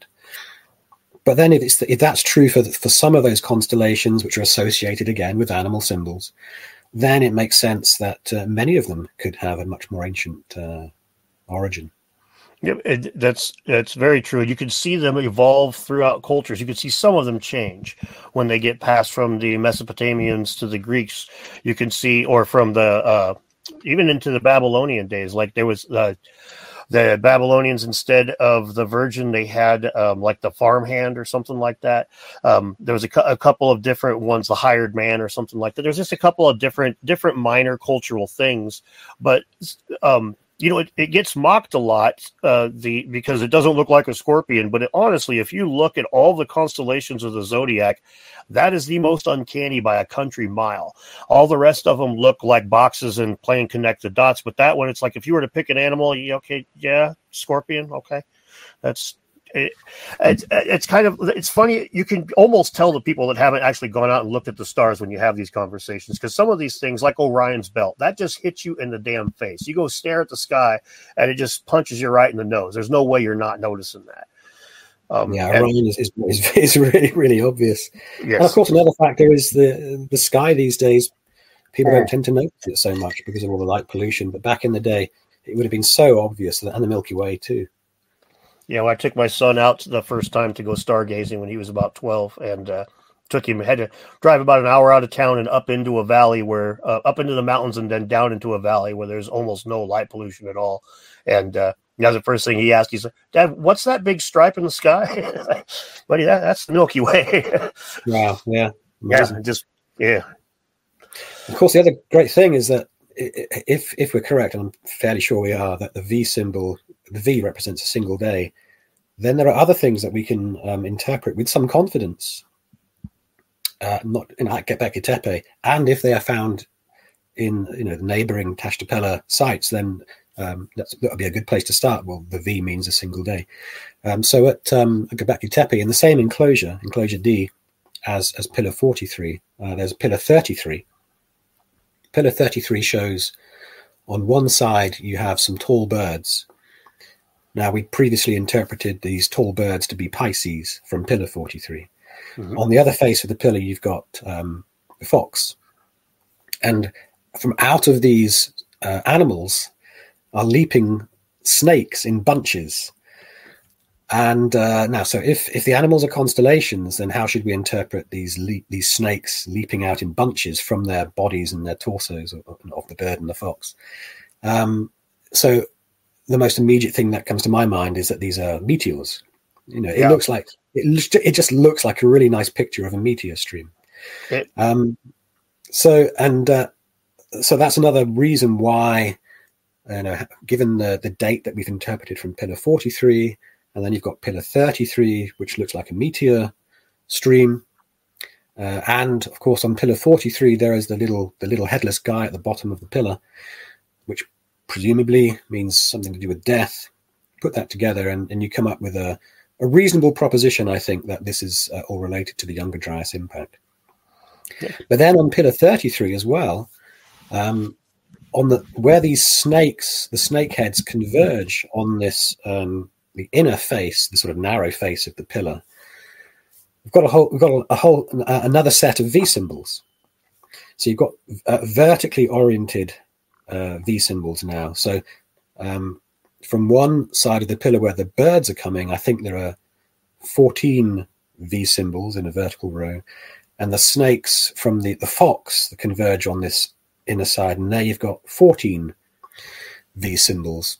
But then if, it's the, if that's true for, the, for some of those constellations, which are associated again with animal symbols, then it makes sense that uh, many of them could have a much more ancient uh, origin. Yeah, it, that's that's very true. You can see them evolve throughout cultures. You can see some of them change when they get passed from the Mesopotamians to the Greeks. You can see, or from the uh, even into the Babylonian days. Like there was uh, The Babylonians, instead of the Virgin, they had um, like the farmhand or something like that. Um, there was a, cu- a couple of different ones, the hired man or something like that. There's just a couple of different different minor cultural things, but um, you know, it, it gets mocked a lot uh, the because it doesn't look like a scorpion. But it, honestly, if you look at all the constellations of the zodiac, that is the most uncanny by a country mile. All the rest of them look like boxes and playing connect the dots. But that one, it's like if you were to pick an animal, you, okay, yeah, scorpion, okay, that's. It, it's, it's kind of it's funny. You can almost tell the people that haven't actually gone out and looked at the stars when you have these conversations, because some of these things, like Orion's belt, that just hits you in the damn face. You go stare at the sky and it just punches you right in the nose. There's no way you're not noticing that. Um, yeah, Orion is, is, is really, really obvious. Yes. And of course, another factor is the the sky these days. People don't tend to notice it so much because of all the light pollution. But back in the day, it would have been so obvious, and the Milky Way too. Yeah, well, I took my son out the first time to go stargazing when he was about twelve, and uh, took him, had to drive about an hour out of town and up into a valley where, uh, up into the mountains and then down into a valley where there's almost no light pollution at all. And uh, that was the first thing he asked. He's like, Dad, what's that big stripe in the sky? Buddy, that, that's the Milky Way. Wow, yeah. Amazing. Yeah, just, yeah. Of course, the other great thing is that if if we're correct, and I'm fairly sure we are, that the V symbol, the V represents a single day, then there are other things that we can um, interpret with some confidence, uh, not in Göbekli Tepe, and if they are found in you know the neighboring Tashtapela sites, then um, that's, that would be a good place to start. Well, the V means a single day. Um, so at um, Göbekli Tepe, in the same enclosure, enclosure D, as as pillar forty-three, uh, there's pillar thirty-three. Pillar thirty-three shows on one side you have some tall birds. Now, we previously interpreted these tall birds to be Pisces from pillar forty-three. Mm-hmm. On the other face of the pillar, you've got um, the fox. And from out of these uh, animals are leaping snakes in bunches. And uh, now, so if, if the animals are constellations, then how should we interpret these leap, these snakes leaping out in bunches from their bodies and their torsos of, of the bird and the fox? Um, so the most immediate thing that comes to my mind is that these are meteors. You know, it yeah. looks like it. It just looks like a really nice picture of a meteor stream. It, um, so and uh, so that's another reason why, you know, given the the date that we've interpreted from pillar forty-three. And then you've got pillar thirty-three, which looks like a meteor stream. Uh, and of course, on pillar forty-three, there is the little the little headless guy at the bottom of the pillar, which presumably means something to do with death. Put that together, and, and you come up with a, a reasonable proposition, I think, that this is uh, all related to the Younger Dryas impact. Yeah. But then on pillar thirty-three as well, um, on the where these snakes, the snake heads converge on this. Um, the inner face, the sort of narrow face of the pillar, we've got a whole, we've got a, a whole, uh, another set of V symbols. So you've got uh, vertically oriented uh, V symbols now. So um, from one side of the pillar where the birds are coming, I think there are fourteen V symbols in a vertical row, and the snakes from the, the fox that converge on this inner side, and there you've got fourteen V symbols.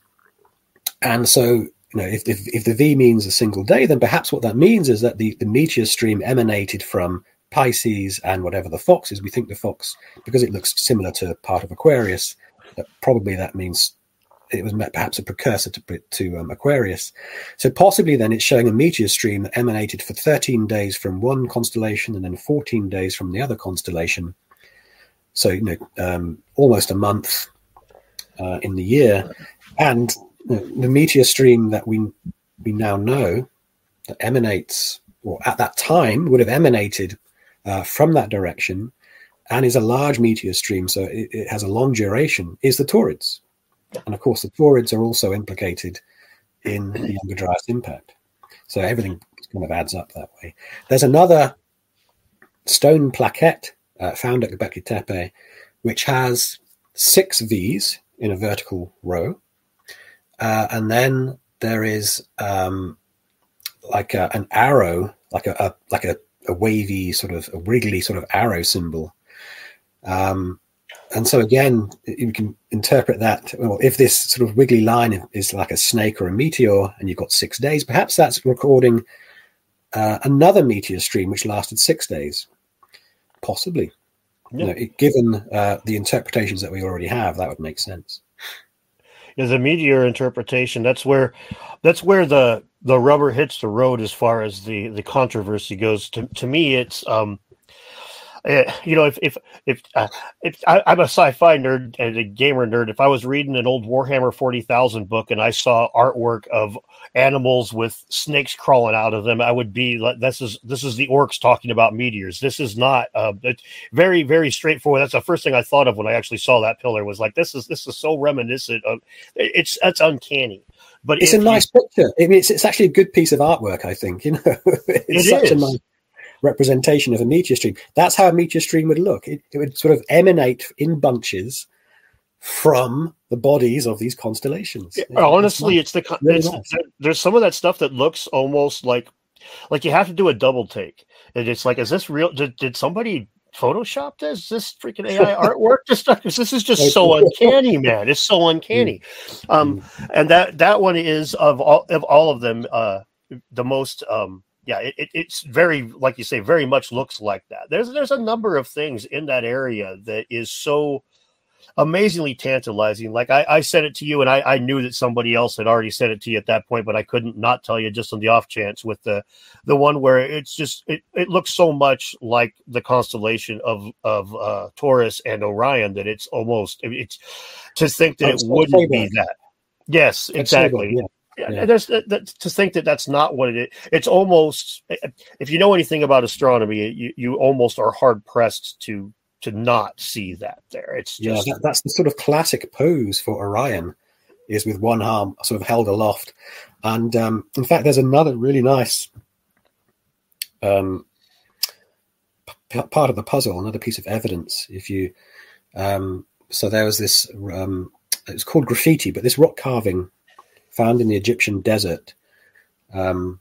And so, you know, if, if if the V means a single day, then perhaps what that means is that the, the meteor stream emanated from Pisces and whatever the fox is. We think the fox, because it looks similar to part of Aquarius, that probably that means it was perhaps a precursor to, to um, Aquarius. So possibly then it's showing a meteor stream that emanated for thirteen days from one constellation and then fourteen days from the other constellation. So, you know, um, almost a month uh, in the year. And the meteor stream that we we now know that emanates, or at that time would have emanated uh, from that direction, and is a large meteor stream, so it, it has a long duration, is the Taurids. And of course, the Taurids are also implicated in the Younger Dryas impact. So everything kind of adds up that way. There's another stone plaquette uh, found at Göbekli Tepe, which has six V's in a vertical row. Uh, and then there is um, like a, an arrow, like a, a like a, a wavy sort of a wiggly sort of arrow symbol. Um, and so again, you can interpret that, well, if this sort of wiggly line is like a snake or a meteor and you've got six days, perhaps that's recording uh, another meteor stream which lasted six days. Possibly. Yeah. You know, it, given uh, the interpretations that we already have, that would make sense. Yeah, the meteor interpretation, that's where that's where the the rubber hits the road as far as the, the controversy goes. To to me, it's um, uh, you know, if if if, uh, if I, I'm a sci-fi nerd and a gamer nerd, if I was reading an old Warhammer forty thousand book and I saw artwork of animals with snakes crawling out of them, I would be like, this is this is the orcs talking about meteors. This is not uh, it's very very straightforward. That's the first thing I thought of when I actually saw that pillar, was like, this is this is so reminiscent of it's that's uncanny. But it's a nice you, picture. I mean, it's it's actually a good piece of artwork, I think. You know, it's it such is. a nice representation of a meteor stream. That's how a meteor stream would look. It, it would sort of emanate in bunches from the bodies of these constellations. Yeah, honestly, it's, nice. it's the really it's, nice. There's some of that stuff that looks almost like like you have to do a double take, and it's like, is this real? Did, did somebody Photoshop this? Is this freaking A I artwork? This stuff, this is just so uncanny, man. It's so uncanny. Um, and that that one is of all of all of them, uh, the most. Um, yeah, it, it, it's very, like you say, very much looks like that. There's there's a number of things in that area that is so amazingly tantalizing. Like I, I said it to you, and I, I knew that somebody else had already said it to you at that point, but I couldn't not tell you just on the off chance with the the one where it's just it, it looks so much like the constellation of of uh, Taurus and Orion that it's almost it's to think that oh, it wouldn't be that. Yes, exactly. Yeah. Yeah, yeah. There's that, that, to think that that's not what it is. It's almost, if you know anything about astronomy, you, you almost are hard pressed to to not see that there. It's just yeah, that, that's the sort of classic pose for Orion, is with one arm sort of held aloft. And um, in fact, there's another really nice um, p- part of the puzzle, another piece of evidence. If you um, so there was this, um, it was called graffiti, but this rock carving found in the Egyptian desert. Um,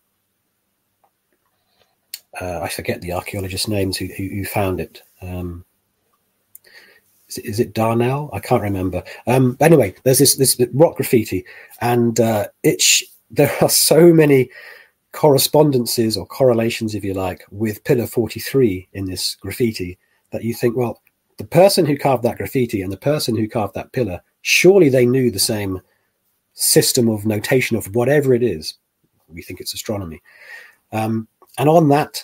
uh, I forget the archaeologist's names who, who, who found it. Um, is, it, is it Darnell? I can't remember. Um, but anyway, there's this this rock graffiti, and uh, it sh- there are so many correspondences or correlations, if you like, with Pillar forty-three in this graffiti that you think, well, the person who carved that graffiti and the person who carved that pillar, surely they knew the same system of notation of whatever it is. We think it's astronomy. Um, and on that,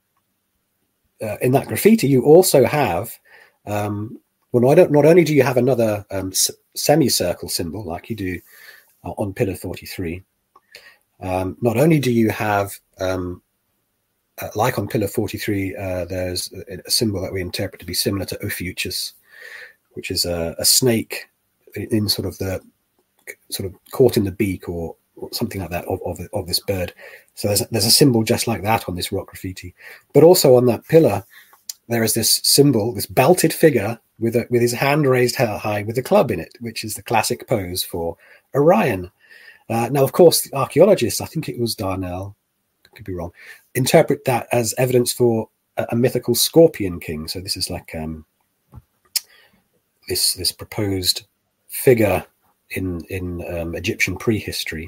uh, in that graffiti, you also have, um, well, not, not only do you have another um, s- semicircle symbol like you do uh, on Pillar forty-three, um, not only do you have, um, uh, like on Pillar forty-three, uh, there's a, a symbol that we interpret to be similar to Ophiuchus, which is a, a snake in, in sort of the sort of caught in the beak or, or something like that of, of, of this bird. So there's a, there's a symbol just like that on this rock graffiti. But also on that pillar, there is this symbol, this belted figure with a, with his hand raised high with a club in it, which is the classic pose for Orion. Uh, now, of course, the archaeologists, I think it was Darnell, could be wrong, interpret that as evidence for a, a mythical scorpion king. So this is like um, this this proposed figure in in um, Egyptian prehistory,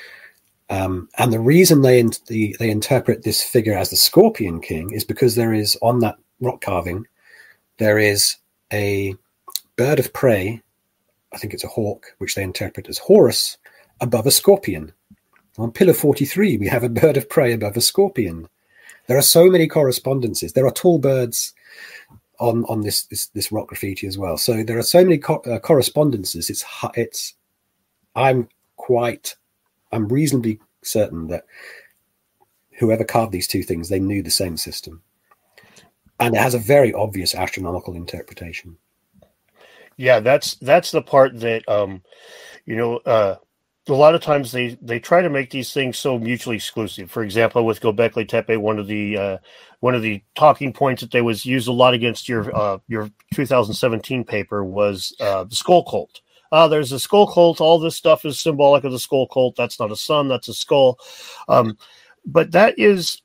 um, and the reason they in, the, they interpret this figure as the Scorpion King is because there is on that rock carving there is a bird of prey, I think it's a hawk, which they interpret as Horus above a scorpion. On Pillar forty-three, we have a bird of prey above a scorpion. There are so many correspondences. There are tall birds on on this this, this rock graffiti as well. So there are so many co- uh, correspondences. It's it's. I'm quite. I'm reasonably certain that whoever carved these two things, they knew the same system, and it has a very obvious astronomical interpretation. Yeah, that's that's the part that um, you know. Uh, a lot of times they, they try to make these things so mutually exclusive. For example, with Göbekli Tepe, one of the uh, one of the talking points that they was used a lot against your uh, your two thousand seventeen paper was uh, the skull cult. Uh, there's a skull cult. All this stuff is symbolic of the skull cult. That's not a sun. That's a skull. Um, but that is,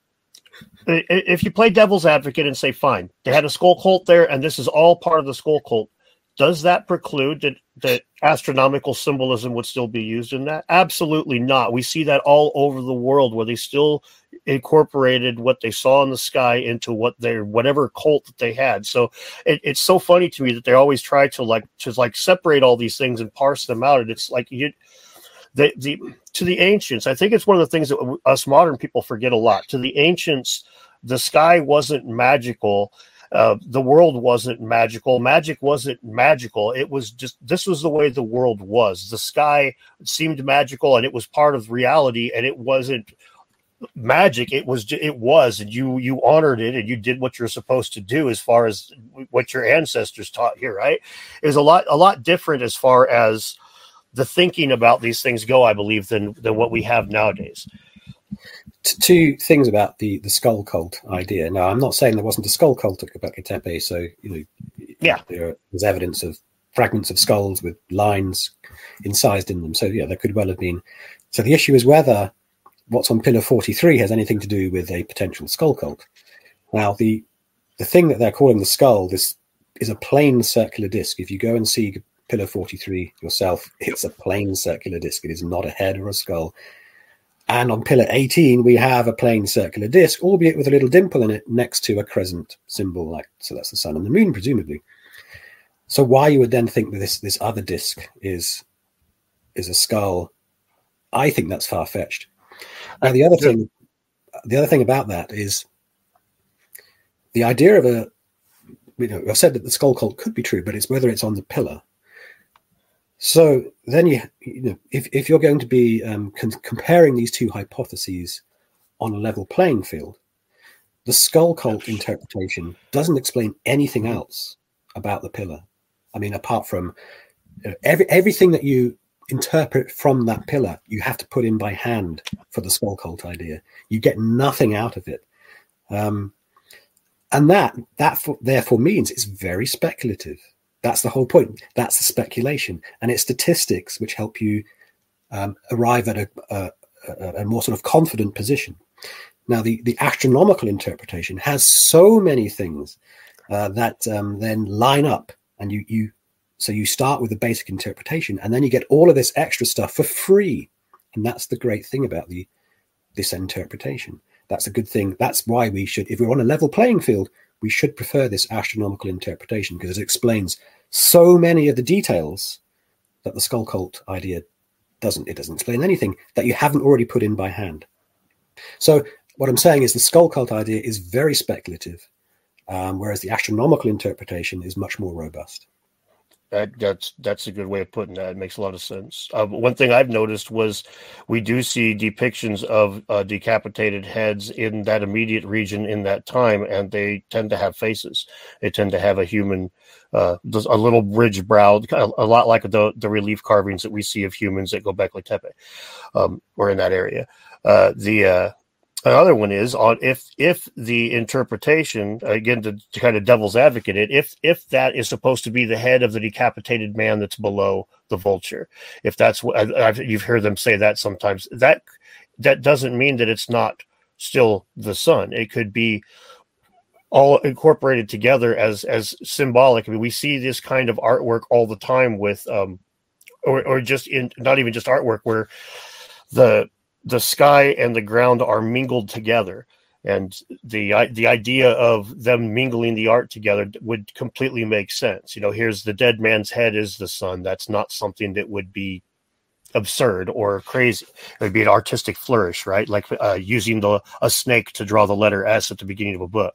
if you play devil's advocate and say, fine, they had a skull cult there, and this is all part of the skull cult. Does that preclude that, that astronomical symbolism would still be used in that? Absolutely not. We see that all over the world where they still incorporated what they saw in the sky into what their whatever cult that they had. So it, it's so funny to me that they always try to like to like separate all these things and parse them out. And it's like you the the to the ancients, I think it's one of the things that us modern people forget a lot. To the ancients, the sky wasn't magical. Uh, the world wasn't magical. Magic wasn't magical. It was just, this was the way the world was. The sky seemed magical and it was part of reality, and it wasn't magic. It was, it was, and you, you honored it and you did what you're supposed to do as far as what your ancestors taught here, right? It was a lot, a lot different as far as the thinking about these things go, I believe, than, than what we have nowadays. Two things about the, the skull cult idea. Now, I'm not saying there wasn't a skull cult at Göbekli Tepe, so you know, yeah, there, there's evidence of fragments of skulls with lines incised in them. So yeah, there could well have been. So the issue is whether what's on Pillar forty-three has anything to do with a potential skull cult. Now, the the thing that they're calling the skull, this is a plain circular disc. If you go and see Pillar forty-three yourself, it's a plain circular disc. It is not a head or a skull. And on Pillar eighteen, we have a plain circular disc, albeit with a little dimple in it next to a crescent symbol. Like, so that's the sun and the moon, presumably. So why you would then think that this, this other disc is, is a skull, I think that's far-fetched. Now, the other thing, the other thing about that is the idea of a, you know, I've said that the skull cult could be true, but it's whether it's on the pillar. So then you, you know, if, if you're going to be um, con- comparing these two hypotheses on a level playing field, the skull cult interpretation doesn't explain anything else about the pillar. I mean, apart from you know, every everything that you interpret from that pillar, you have to put in by hand for the skull cult idea. You get nothing out of it. Um, and that, that for, therefore means it's very speculative. That's the whole point. That's the speculation. And it's statistics which help you um, arrive at a, a, a more sort of confident position. Now, the, the astronomical interpretation has so many things uh, that um, then line up. And you, you, so you start with the basic interpretation, and then you get all of this extra stuff for free. And that's the great thing about the this interpretation. That's a good thing. That's why we should, if we're on a level playing field, we should prefer this astronomical interpretation, because it explains so many of the details that the skull cult idea doesn't. It doesn't explain anything that you haven't already put in by hand. So what I'm saying is the skull cult idea is very speculative, um, whereas the astronomical interpretation is much more robust. That, that's that's a good way of putting that. It makes a lot of sense. Uh, one thing I've noticed was we do see depictions of uh, decapitated heads in that immediate region in that time, and they tend to have faces. They tend to have a human, uh, a little bridge brow, a lot like the the relief carvings that we see of humans at Göbekli Tepe, um, or in that area. Uh, the uh, Another one is on if if the interpretation, again, to, to kind of devil's advocate it, if if that is supposed to be the head of the decapitated man that's below the vulture, if that's what I've, you've heard them say that sometimes, that that doesn't mean that it's not still the sun. It could be all incorporated together as as symbolic. I mean, we see this kind of artwork all the time with, um, or or just in not even just artwork where the the sky and the ground are mingled together, and the the idea of them mingling the art together would completely make sense. You know, here's the dead man's head is the sun. That's not something that would be absurd or crazy. It would be an artistic flourish, right? Like uh, using the a snake to draw the letter S at the beginning of a book.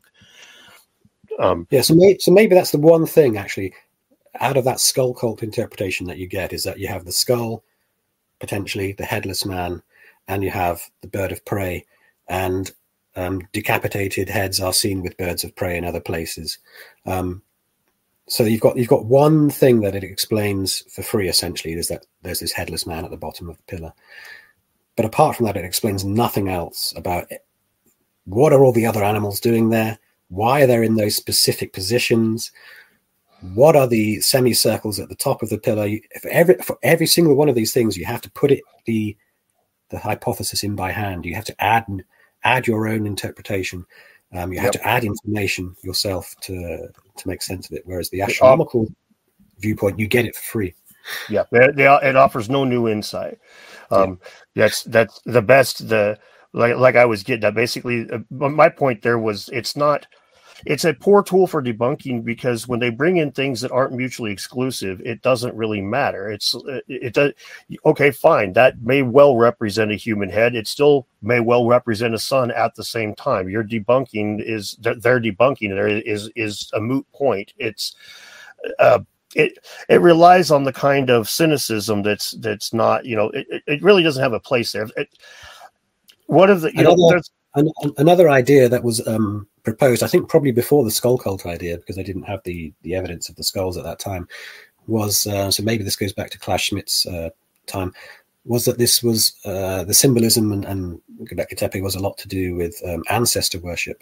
Um, yeah, so maybe, so maybe that's the one thing actually out of that skull cult interpretation that you get, is that you have the skull, potentially the headless man, and you have the bird of prey, and um, decapitated heads are seen with birds of prey in other places. Um, so you've got you've got one thing that it explains for free, essentially, is that there's this headless man at the bottom of the pillar. But apart from that, it explains nothing else about it. What are all the other animals doing there? Why are they in those specific positions? What are the semicircles at the top of the pillar? For every, for every single one of these things, you have to put it the the hypothesis in by hand. You have to add add your own interpretation. Um, you have yep. to add information yourself to to make sense of it. Whereas the astronomical viewpoint, you get it for free. Yeah, they, they, it offers no new insight. Um, yeah. That's that's the best. The like like I was getting at. Basically, uh, my point there was it's not. It's a poor tool for debunking because when they bring in things that aren't mutually exclusive, it doesn't really matter. It's it, it does okay, fine. That may well represent a human head. It still may well represent a sun at the same time. Your debunking is their debunking there is is a moot point. It's uh, it it relies on the kind of cynicism that's that's not you know it, it really doesn't have a place there. It, one of the you another, know there's an, another idea that was um, proposed, I think probably before the skull cult idea, because they didn't have the the evidence of the skulls at that time, was uh, so maybe this goes back to Klaus Schmidt's uh, time, was that this was uh, the symbolism and, and Göbekli Tepe was a lot to do with um, ancestor worship.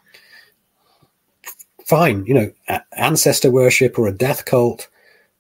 Fine, you know, a- ancestor worship or a death cult,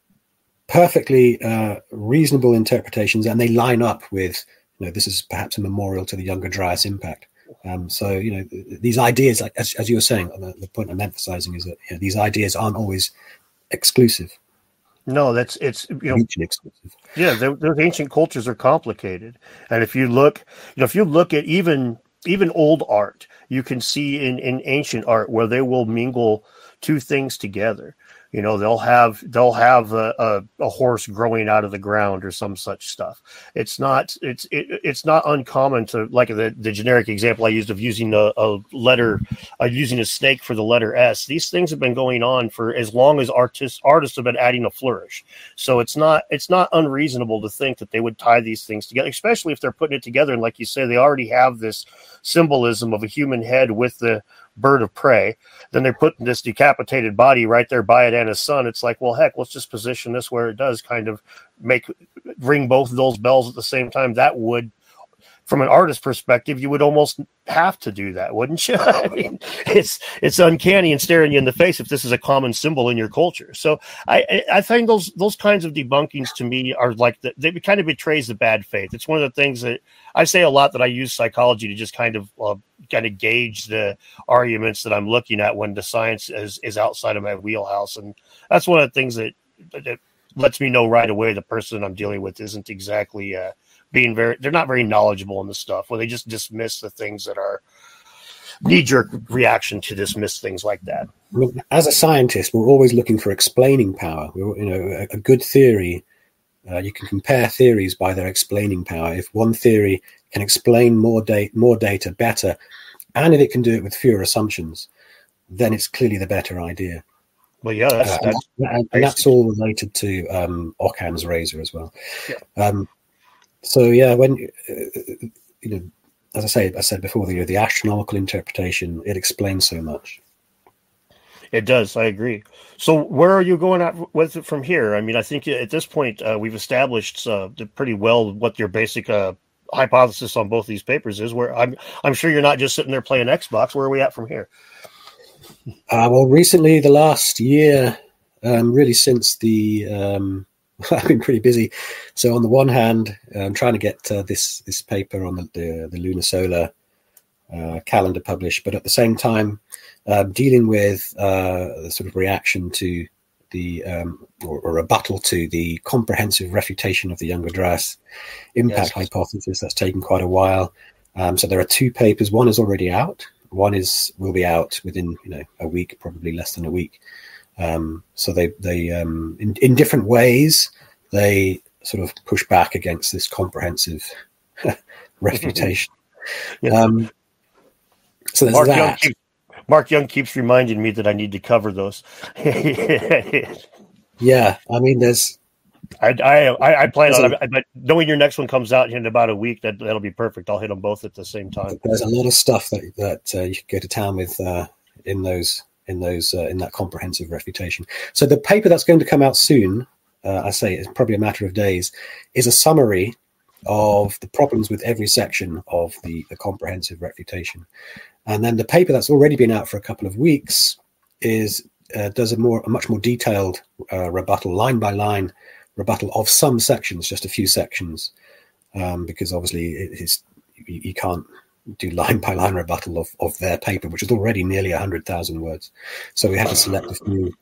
perfectly uh, reasonable interpretations, and they line up with, you know, this is perhaps a memorial to the Younger Dryas impact. Um, so, you know, these ideas, like as, as you were saying, the, the point I'm emphasizing is that you know, these ideas aren't always exclusive. No, that's it's you know Mutually exclusive. yeah. Those ancient cultures are complicated, and if you look, you know, if you look at even even old art, you can see in in ancient art where they will mingle two things together. You know, they'll have they'll have a, a, a horse growing out of the ground or some such stuff. It's not it's it, it's not uncommon to, like the, the generic example I used of using a, a letter, uh, using a snake for the letter S. These things have been going on for as long as artists artists have been adding a flourish. So it's not it's not unreasonable to think that they would tie these things together, especially if they're putting it together. And like you say, they already have this symbolism of a human head with the bird of prey. Then they're putting this decapitated body right there by it and his son. It's like, well, heck, let's just position this where it does kind of make ring both of those bells at the same time. That would, from an artist perspective, you would almost have to do that, wouldn't you? I mean, it's it's uncanny and staring you in the face if this is a common symbol in your culture. So I I find those those kinds of debunkings to me are like the, they kind of betrays the bad faith. It's one of the things that I say a lot, that I use psychology to just kind of uh, kind of gauge the arguments that I'm looking at when the science is is outside of my wheelhouse, and that's one of the things that that lets me know right away the person I'm dealing with isn't exactly uh, being very, they're not very knowledgeable in the stuff, where they just dismiss the things that are knee-jerk reaction to dismiss things like that. I mean, as a scientist, we're always looking for explaining power. We're, you know, a, a good theory, uh, you can compare theories by their explaining power. If one theory can explain more, da- more data better, and if it can do it with fewer assumptions, then it's clearly the better idea. Well, yeah, that's, uh, that's and, and that's all related to um, Occam's razor as well. Yeah. Um, so yeah, when uh, you know, as I say, I said before, the you know, the astronomical interpretation, it explains so much. It does. I agree. So where are you going at with it from here? I mean, I think at this point uh, we've established uh, pretty well what your basic uh, hypothesis on both these papers is. Where I'm, I'm sure you're not just sitting there playing Xbox. Where are we at from here? Uh, well, recently, the last year, um, really since the, um, I've been pretty busy. So on the one hand, I'm trying to get uh, this this paper on the the, the lunar solar uh, calendar published, but at the same time, uh, dealing with uh, the sort of reaction to the um, or, or rebuttal to the comprehensive refutation of the Younger Dryas impact yes. hypothesis. That's taken quite a while. Um, so there are two papers. One is already out. One is will be out within you know a week, probably less than a week. Um, so they they um, in, in different ways they sort of push back against this comprehensive refutation. Yeah. Um, so there's Mark that. Young, keeps, Mark Young keeps reminding me that I need to cover those. Yeah, I mean, there's. I I, I plan on it, but knowing your next one comes out in about a week, that that'll be perfect. I'll hit them both at the same time. There's a lot of stuff that that uh, you could go to town with uh, in those in those uh, in that comprehensive refutation. So the paper that's going to come out soon, uh, I say it's probably a matter of days, is a summary of the problems with every section of the, the comprehensive refutation. And then the paper that's already been out for a couple of weeks is uh, does a more a much more detailed uh, rebuttal, line by line rebuttal of some sections, just a few sections, um, because obviously it is you, you can't do line by line rebuttal of, of their paper, which is already nearly a hundred thousand words. So we had to select a few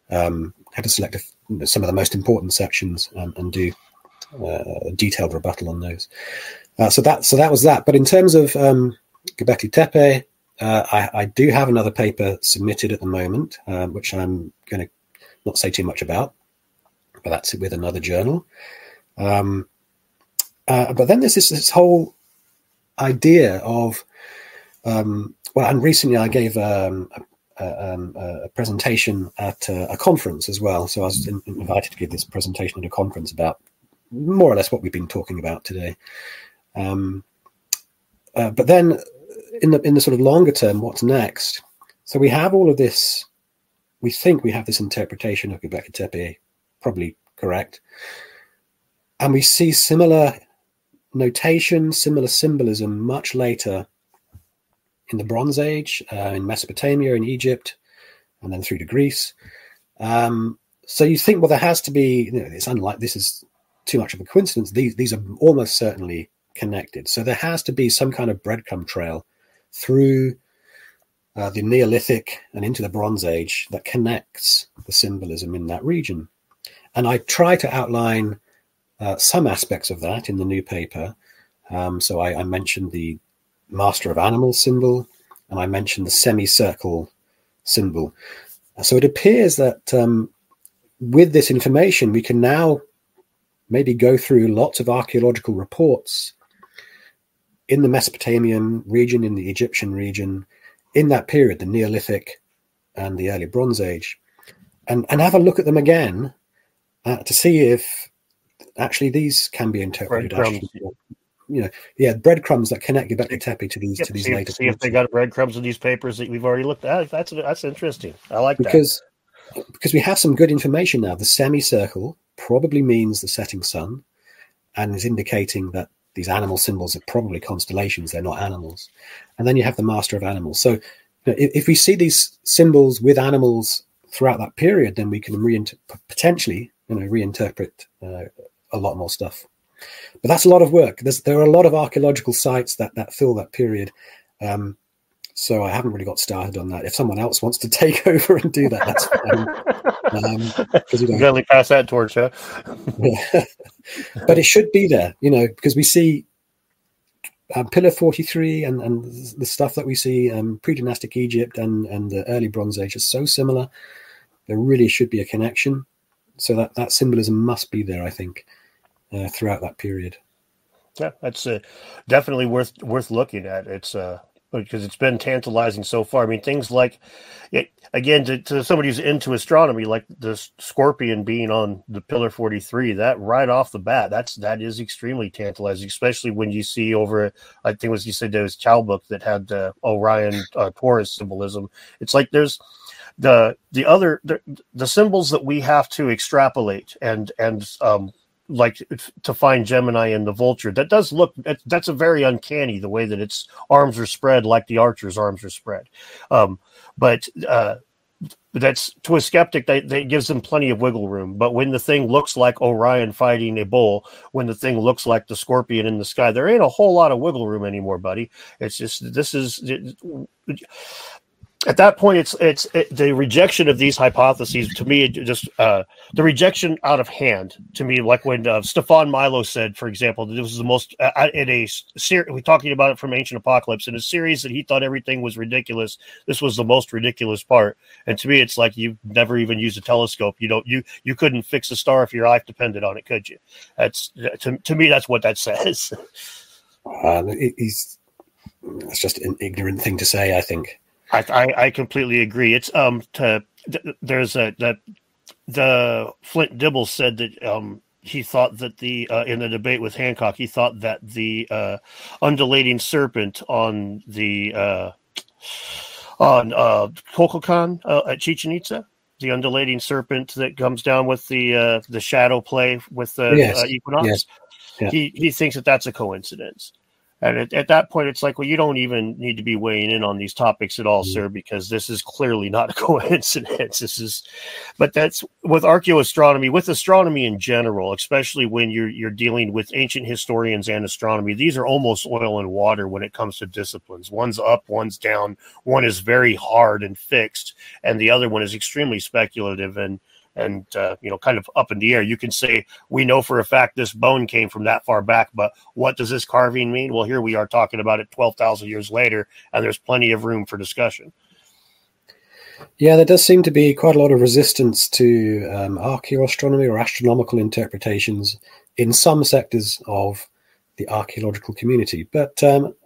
Um, had to select a, some of the most important sections and, and do uh, a detailed rebuttal on those. Uh, so that so that was that. But in terms of um, Göbekli Tepe, uh, I, I do have another paper submitted at the moment, uh, which I'm going to not say too much about, but that's with another journal. Um, uh, but then there's this, this whole idea of, um, well, and recently I gave um, a, a, a presentation at a, a conference as well. So I was in, invited to give this presentation at a conference about more or less what we've been talking about today. Um, uh, but then in the in the sort of longer term, what's next? So we have all of this, we think we have this interpretation of Göbekli Tepe, probably correct. And we see similar notation, similar symbolism much later in the Bronze Age, uh, in Mesopotamia, in Egypt, and then through to Greece. Um, so you think, well, there has to be, you know, it's unlike, this is too much of a coincidence. These, these are almost certainly connected. So there has to be some kind of breadcrumb trail through uh, the Neolithic and into the Bronze Age that connects the symbolism in that region. And I try to outline uh, some aspects of that in the new paper. Um, so I, I mentioned the Master of Animals symbol, and I mentioned the semicircle symbol. So it appears that um, with this information, we can now maybe go through lots of archaeological reports in the Mesopotamian region, in the Egyptian region, in that period, the Neolithic and the early Bronze Age, and, and have a look at them again uh, to see if actually these can be interpreted. Actually, you know, yeah, breadcrumbs that connect Göbekli Tepe to these yep, to these see, later. See if they got breadcrumbs in these papers that we've already looked at. That's that's interesting. I like because, that because because we have some good information now. The semicircle probably means the setting sun, and is indicating that these animal symbols are probably constellations. They're not animals. And then you have the Master of Animals. So you know, if, if we see these symbols with animals throughout that period, then we can reinter- potentially, you know, reinterpret uh, a lot more stuff. But that's a lot of work. There's, there are a lot of archaeological sites that, that fill that period. Um, so I haven't really got started on that. If someone else wants to take over and do that, that's fine. Um, because you know, you only pass that torch, huh? But it should be there, you know, because we see uh, Pillar forty-three and, and the stuff that we see um, pre-dynastic Egypt and, and the early Bronze Age is so similar. There really should be a connection. So that, that symbolism must be there, I think, uh, throughout that period. Yeah, that's uh, definitely worth worth looking at. It's uh, because it's been tantalizing so far. I mean, things like, it, again, to, to somebody who's into astronomy, like the scorpion being on the Pillar forty-three, that right off the bat, that's that is extremely tantalizing, especially when you see over, I think it was you said there was Chow book that had the Orion uh, Taurus symbolism. It's like there's the the other the, the symbols that we have to extrapolate and and um. like to find Gemini and the vulture. That does look, that's a very uncanny, the way that its arms are spread like the archer's arms are spread. Um, but uh, that's, to a skeptic, that, that gives them plenty of wiggle room. But when the thing looks like Orion fighting a bull, when the thing looks like the scorpion in the sky, there ain't a whole lot of wiggle room anymore, buddy. It's just, this is... It, at that point, it's it's it, the rejection of these hypotheses. To me, it just uh, the rejection out of hand. To me, like when uh, Stefan Milo said, for example, that this was the most uh, in a series. We're talking about it from Ancient Apocalypse in a series that he thought everything was ridiculous. This was the most ridiculous part. And to me, it's like you've never even used a telescope. You don't you you couldn't fix a star if your life depended on it, could you? That's to to me, that's what that says. Uh, he's that's just an ignorant thing to say, I think. I, I I completely agree. It's um to th- there's a that the Flint Dibble said that um he thought that the uh, in the debate with Hancock he thought that the uh, undulating serpent on the uh, on uh, Kukulkan uh, at Chichen Itza, the undulating serpent that comes down with the uh, the shadow play with the yes. uh, equinox. Yes. Yeah. He he thinks that that's a coincidence. And at, at that point, it's like, well, you don't even need to be weighing in on these topics at all, mm-hmm. sir, because this is clearly not a coincidence. This is, but that's with archaeoastronomy, with astronomy in general, especially when you're you're dealing with ancient historians and astronomy. These are almost oil and water when it comes to disciplines. One's up, one's down. One is very hard and fixed, and the other one is extremely speculative and. And, uh, you know, kind of up in the air. You can say, we know for a fact this bone came from that far back, but what does this carving mean? Well, here we are talking about it twelve thousand years later, and there's plenty of room for discussion. Yeah, there does seem to be quite a lot of resistance to um, archaeoastronomy or astronomical interpretations in some sectors of the archaeological community. But um,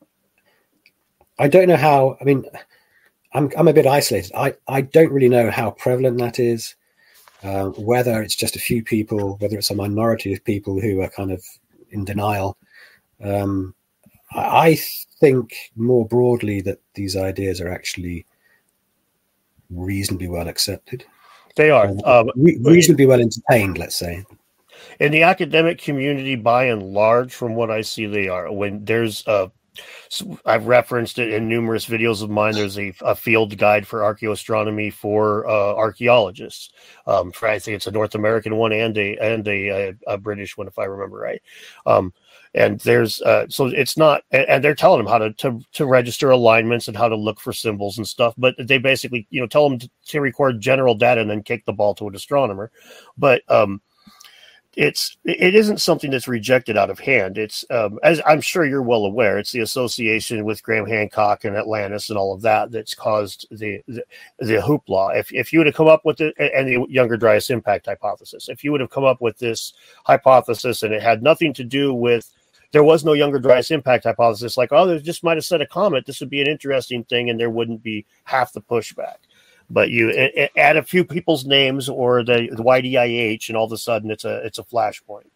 I don't know how, I mean, I'm, I'm a bit isolated. I, I don't really know how prevalent that is. Uh, whether it's just a few people, whether it's a minority of people who are kind of in denial. Um, I think more broadly that these ideas are actually reasonably well accepted. They are. Um, re- reasonably well entertained, let's say. In the academic community, by and large, from what I see, they are. When there's a So I've referenced it in numerous videos of mine. There's a, a field guide for archaeoastronomy for uh, archaeologists. Um, for, I think it's a North American one and a and a, a, a British one, if I remember right. Um, and there's uh, so it's not, and, and they're telling them how to, to to register alignments and how to look for symbols and stuff. But they basically, you know, tell them to, to record general data and then kick the ball to an astronomer. But um, It's it isn't something that's rejected out of hand. It's um, as I'm sure you're well aware, it's the association with Graham Hancock and Atlantis and all of that that's caused the the, the hoopla. If if you would have come up with it, and the Younger Dryas impact hypothesis, if you would have come up with this hypothesis and it had nothing to do with, there was no Younger Dryas impact hypothesis, like, oh, they just might have said a comet, this would be an interesting thing, and there wouldn't be half the pushback. But you add a few people's names or the, the Y D I H, and all of a sudden it's a it's a flashpoint.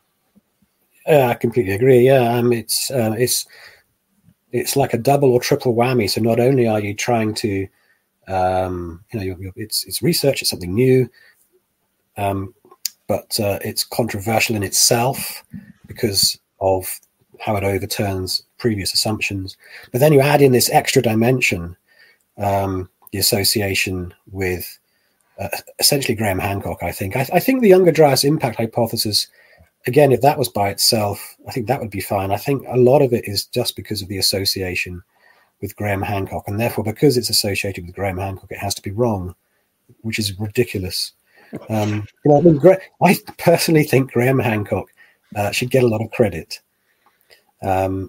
Yeah, I completely agree. Yeah, um, it's uh, it's it's like a double or triple whammy. So not only are you trying to, um, you know, you're, you're, it's it's research, it's something new, um, but uh, it's controversial in itself because of how it overturns previous assumptions. But then you add in this extra dimension. Um, The association with uh, essentially Graham Hancock, I think. I, I think the Younger Dryas impact hypothesis, again, if that was by itself, I think that would be fine. I think a lot of it is just because of the association with Graham Hancock, and therefore, because it's associated with Graham Hancock, it has to be wrong, which is ridiculous. Um, you know, I, mean, I personally think Graham Hancock uh, should get a lot of credit. Um,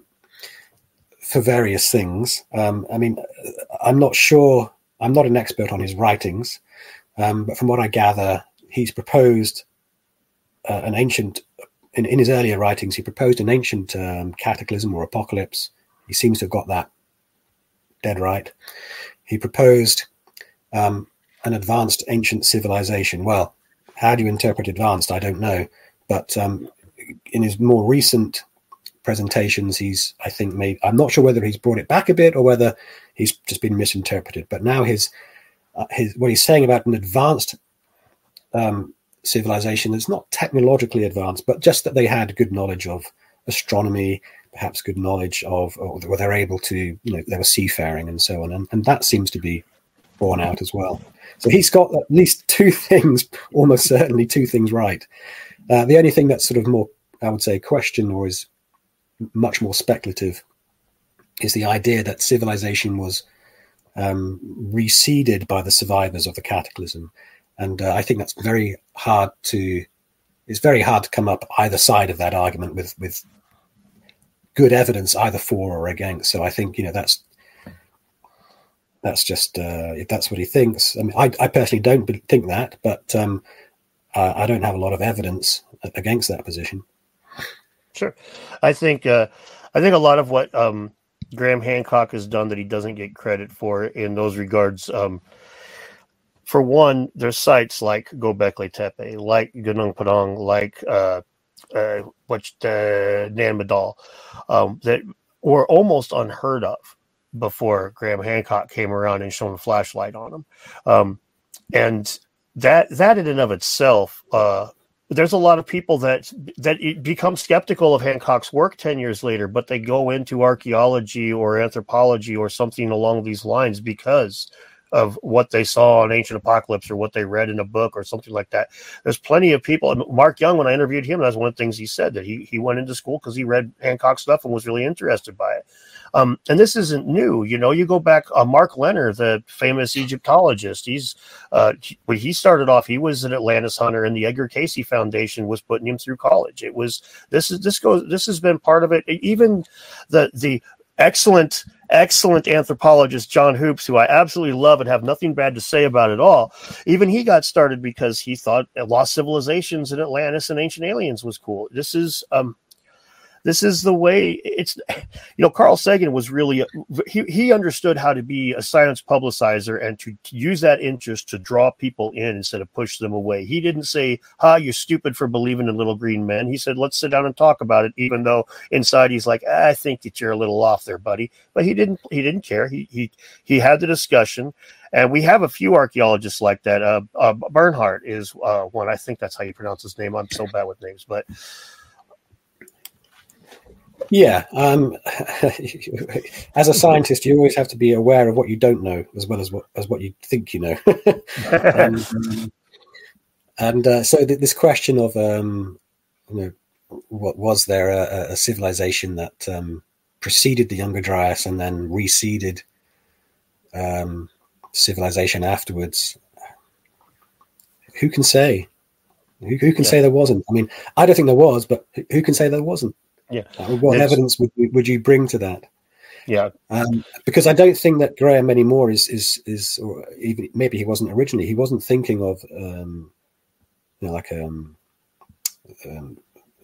for various things. Um, I mean, I'm not sure. I'm not an expert on his writings, um, but from what I gather, he's proposed uh, an ancient, in, in his earlier writings, he proposed an ancient um, cataclysm or apocalypse. He seems to have got that dead right. He proposed um, an advanced ancient civilization. Well, how do you interpret advanced? I don't know. But um, in his more recent presentations, he's, I think, made, I'm not sure whether he's brought it back a bit or whether he's just been misinterpreted. But now his, uh, his what he's saying about an advanced um, civilization that's not technologically advanced, but just that they had good knowledge of astronomy, perhaps good knowledge of, or they're able to, you know, they were seafaring and so on. And, and that seems to be borne out as well. So he's got at least two things, almost certainly two things right. Uh, the only thing that's sort of more, I would say, question or is much more speculative is the idea that civilization was um, receded by the survivors of the cataclysm. And uh, I think that's very hard to, it's very hard to come up either side of that argument with, with good evidence either for or against. So I think, you know, that's, that's just, uh, if that's what he thinks. I mean, I, I personally don't think that, but um, uh, I don't have a lot of evidence against that position. Sure. I think uh, I think a lot of what um, Graham Hancock has done that he doesn't get credit for in those regards. Um, for one, there's sites like Göbekli Tepe, like Gunung Padang, like uh, uh, what's the Nan Madol, um, that were almost unheard of before Graham Hancock came around and shone a flashlight on them. Um, and that that in and of itself uh, there's a lot of people that that become skeptical of Hancock's work ten years later, but they go into archaeology or anthropology or something along these lines because of what they saw on Ancient Apocalypse or what they read in a book or something like that. There's plenty of people. Mark Young, when I interviewed him, that's one of the things he said, that he he went into school because he read Hancock stuff and was really interested by it. Um, and this isn't new. You know, you go back, uh, Mark Lenner, the famous Egyptologist, he's uh, he, when he started off, he was an Atlantis hunter, and the Edgar Cayce Foundation was putting him through college. It was, this is, this goes, this has been part of it. Even the, the, excellent, excellent anthropologist John Hoops, who I absolutely love and have nothing bad to say about at all. Even he got started because he thought lost civilizations in Atlantis and Ancient Aliens was cool. This is um, this is the way it's. You know, Carl Sagan was really he he understood how to be a science publicizer and to, to use that interest to draw people in instead of push them away. He didn't say, "Ha, you're stupid for believing in little green men." He said, "Let's sit down and talk about it," even though inside he's like, ah, "I think that you're a little off there, buddy." But he didn't. He didn't care. He he he had the discussion, and we have a few archaeologists like that. Uh, uh, Bernhardt is uh, one. I think that's how you pronounce his name. I'm so bad with names, but. Yeah. Um, as a scientist, you always have to be aware of what you don't know as well as what as what you think you know. and um, and uh, so th- this question of, um, you know, what was there a, a civilization that um, preceded the Younger Dryas and then reseeded um, civilization afterwards? Who can say? Who, who can yeah. say there wasn't? I mean, I don't think there was, but who, who can say there wasn't? Yeah. Uh, what it's, evidence would you, would you bring to that? Yeah. Um, because I don't think that Graham anymore is is is, or even maybe he wasn't originally. He wasn't thinking of um, you know, like um, um,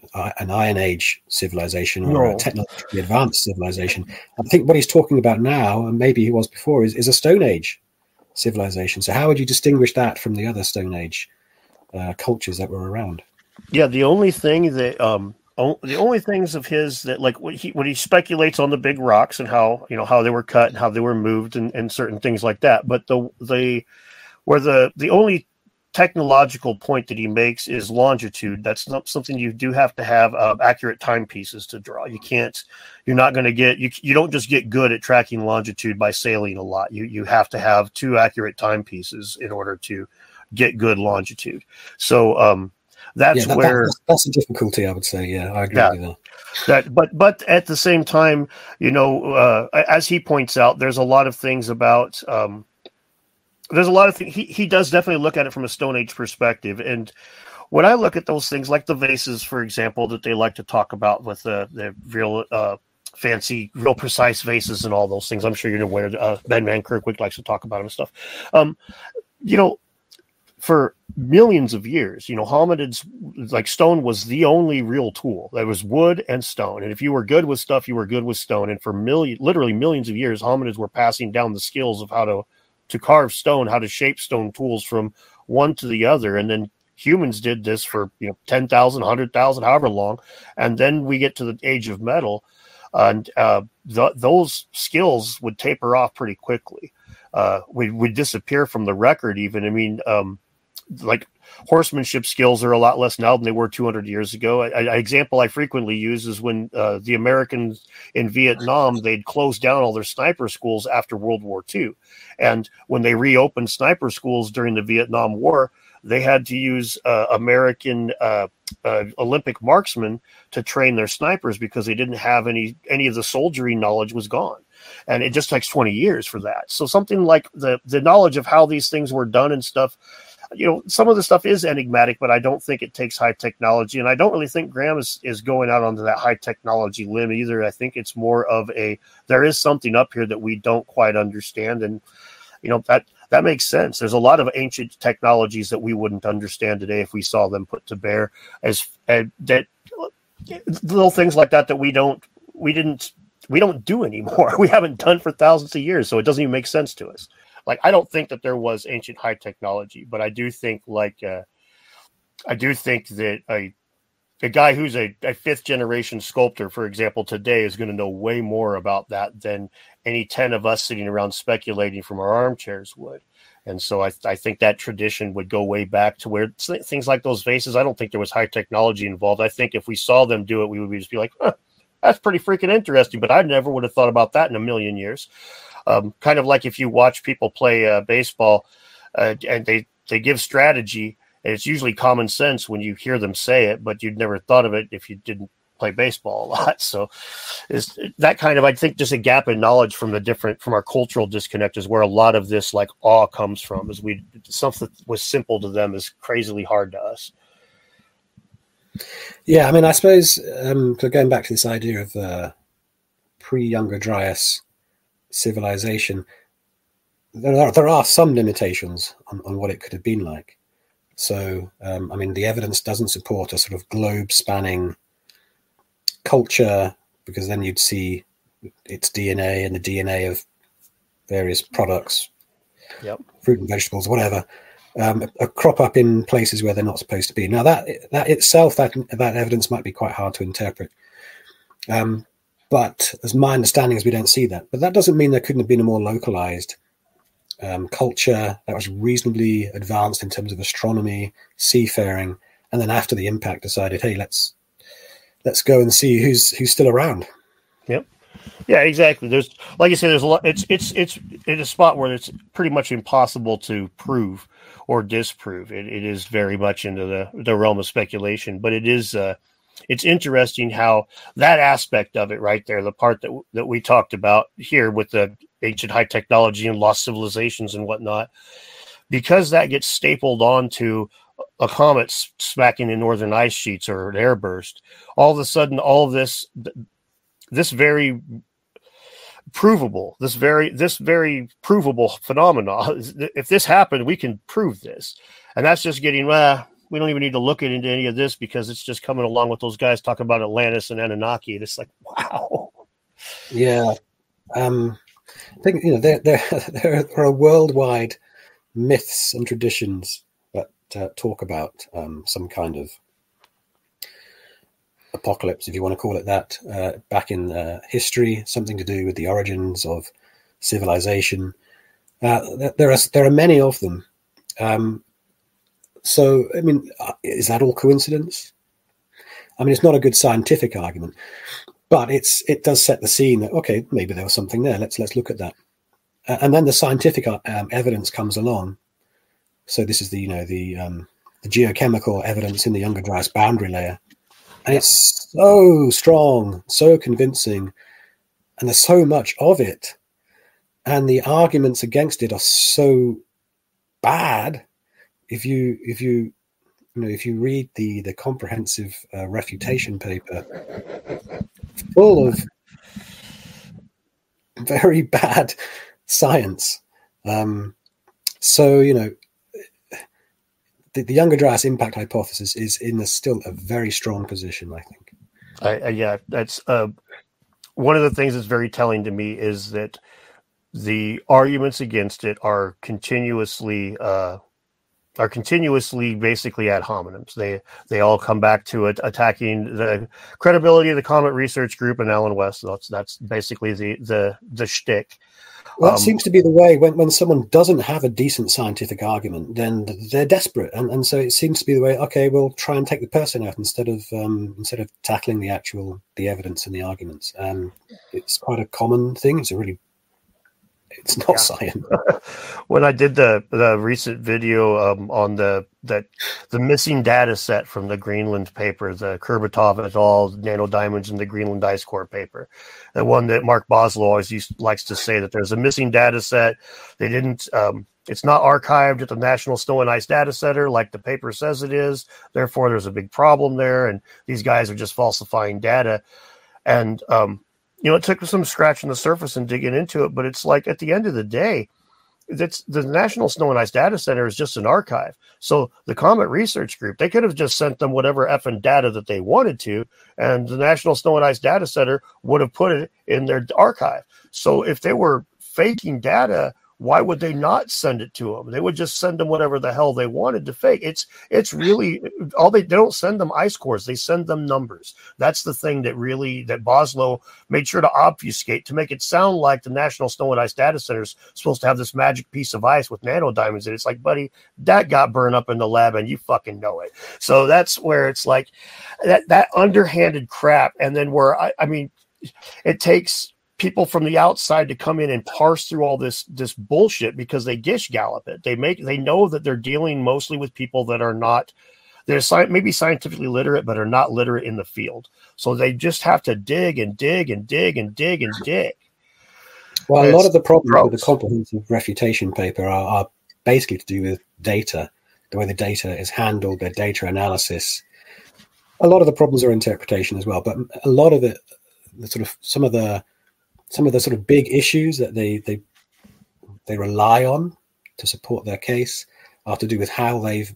an Iron Age civilization or no. a technologically advanced civilization. I think what he's talking about now, and maybe he was before, is, is a Stone Age civilization. So how would you distinguish that from the other Stone Age uh, cultures that were around? Yeah, the only thing that um. The only things of his that, like, when he when he speculates on the big rocks and how, you know, how they were cut and how they were moved and, and certain things like that. But the the where the the only technological point that he makes is longitude. That's not something you do have to have uh, accurate timepieces to draw. You can't. You're not going to get you. You don't just get good at tracking longitude by sailing a lot. You you have to have two accurate timepieces in order to get good longitude. So. um That's yeah, that, where that's, that's a difficulty, I would say. Yeah, I agree yeah, with that. that. But but at the same time, you know, uh, as he points out, there's a lot of things about. Um, there's a lot of things. He he does definitely look at it from a Stone Age perspective, and when I look at those things, like the vases, for example, that they like to talk about with the the real uh, fancy, real precise vases and all those things. I'm sure you're aware. Uh, Ben Van Kerkwijk likes to talk about them and stuff. Um, you know. For millions of years, you know, hominids, like stone was the only real tool. There was wood and stone. And if you were good with stuff, you were good with stone. And for million, literally millions of years, hominids were passing down the skills of how to, to carve stone, how to shape stone tools from one to the other. And then humans did this for, you know, ten thousand, one hundred thousand, however long. And then we get to the age of metal, and uh, th- those skills would taper off pretty quickly. Uh, we would disappear from the record even. I mean, um, like horsemanship skills are a lot less now than they were two hundred years ago. An example I frequently use is when uh, the Americans in Vietnam, they'd closed down all their sniper schools after World War Two. And when they reopened sniper schools during the Vietnam War, they had to use uh, American uh, uh, Olympic marksmen to train their snipers because they didn't have any, any of the soldiery knowledge was gone. And it just takes twenty years for that. So something like the, the knowledge of how these things were done and stuff, you know, some of the stuff is enigmatic, but I don't think it takes high technology. And I don't really think Graham is, is going out onto that high technology limb either. I think it's more of a, there is something up here that we don't quite understand. And, you know, that, that makes sense. There's a lot of ancient technologies that we wouldn't understand today if we saw them put to bear, as, as that little things like that, that we don't, we didn't, we don't do anymore. We haven't done for thousands of years. So it doesn't even make sense to us. Like, I don't think that there was ancient high technology, but I do think like, uh, I do think that a, a guy who's a, a fifth generation sculptor, for example, today is going to know way more about that than any ten of us sitting around speculating from our armchairs would. And so I, I think that tradition would go way back to where things like those vases, I don't think there was high technology involved. I think if we saw them do it, we would just be like, huh, that's pretty freaking interesting. But I never would have thought about that in a million years. Um, kind of like if you watch people play uh, baseball uh, and they, they give strategy, and it's usually common sense when you hear them say it, but you'd never thought of it if you didn't play baseball a lot. So is that kind of, I think, just a gap in knowledge from the different, from our cultural disconnect is where a lot of this like awe comes from, is we, something that was simple to them is crazily hard to us. Yeah. I mean, I suppose, um, going back to this idea of uh, pre-Younger Dryas civilization, there are, there are some limitations on, on what it could have been like. So, um, I mean, the evidence doesn't support a sort of globe-spanning culture, because then you'd see its D N A and the D N A of various products, yep. fruit and vegetables, whatever, um, a, a crop up in places where they're not supposed to be. Now, that that itself, that that evidence might be quite hard to interpret. Um, but as my understanding is, we don't see that. But that doesn't mean there couldn't have been a more localized um, culture that was reasonably advanced in terms of astronomy, seafaring, and then after the impact decided, hey, let's let's go and see who's who's still around. Yep. Yeah, exactly. There's, like you say, there's a lot. It's it's it's in a spot where it's pretty much impossible to prove or disprove. It it is very much into the the realm of speculation, but it is uh, it's interesting how that aspect of it right there, the part that that we talked about here with the ancient high technology and lost civilizations and whatnot, because that gets stapled onto a comet smacking in northern ice sheets or an airburst. All of a sudden, all of this, this very provable, this very, this very provable phenomena. If this happened, we can prove this, and that's just getting. Well, we don't even need to look into any of this because it's just coming along with those guys talking about Atlantis and Anunnaki. And it's like, wow. Yeah, um, I think you know there there there are worldwide myths and traditions Uh, talk about um, some kind of apocalypse, if you want to call it that, uh, back in uh, history, something to do with the origins of civilization. Uh, there are there are many of them. Um, so, I mean, is that all coincidence? I mean, it's not a good scientific argument, but it's it does set the scene that okay, maybe there was something there. Let's let's look at that, uh, and then the scientific um, evidence comes along. So this is the, you know, the um, the geochemical evidence in the Younger Dryas boundary layer. And it's so strong, so convincing, and there's so much of it. And the arguments against it are so bad. If you if you you know if you read the the comprehensive uh, refutation paper, full of very bad science. Um, so you know. The, the Younger Dryas impact hypothesis is in a, still a very strong position, I think. I, I, yeah, that's uh, one of the things that's very telling to me is that the arguments against it are continuously uh, are continuously basically ad hominems. They they all come back to it attacking the credibility of the Comet Research Group and Alan West. That's that's basically the the the shtick. Well, that um, seems to be the way when, when someone doesn't have a decent scientific argument, then they're desperate, and, and so it seems to be the way. Okay, we'll try and take the person out instead of um, instead of tackling the actual the evidence and the arguments. Um, it's quite a common thing. It's a really it's not yeah. science. When I did the the recent video um, on the that the missing data set from the Greenland paper, the Kurbatov et al. Nanodiamonds in the Greenland Ice Core paper, the one that Mark Boslow always used, likes to say that there's a missing data set. They didn't. Um, it's not archived at the National Snow and Ice Data Center like the paper says it is. Therefore, there's a big problem there, and these guys are just falsifying data. And um, you know, it took some scratching the surface and digging into it, but it's like at the end of the day, that's the National Snow and Ice Data Center is just an archive. So the Comet Research Group, they could have just sent them whatever effing data that they wanted to, and the National Snow and Ice Data Center would have put it in their archive. So if they were faking data why would they not send it to them? They would just send them whatever the hell they wanted to fake. It's it's really all they, they don't send them ice cores. They send them numbers. That's the thing that really that Boslow made sure to obfuscate to make it sound like the National Snow and Ice Data Center is supposed to have this magic piece of ice with nanodiamonds in it. It's like, buddy, that got burned up in the lab and you fucking know it. So that's where it's like that that underhanded crap. And then where I, I mean, it takes people from the outside to come in and parse through all this this bullshit because they dish gallop it. They make they know that they're dealing mostly with people that are not they're sci- maybe scientifically literate, but are not literate in the field. So they just have to dig and dig and dig and dig and dig. Well, it's a lot of the problems gross. with the comprehensive refutation paper are, are basically to do with data, the way the data is handled, their data analysis. A lot of the problems are interpretation as well, but a lot of it, the sort of some of the Some of the sort of big issues that they, they they rely on to support their case are to do with how they've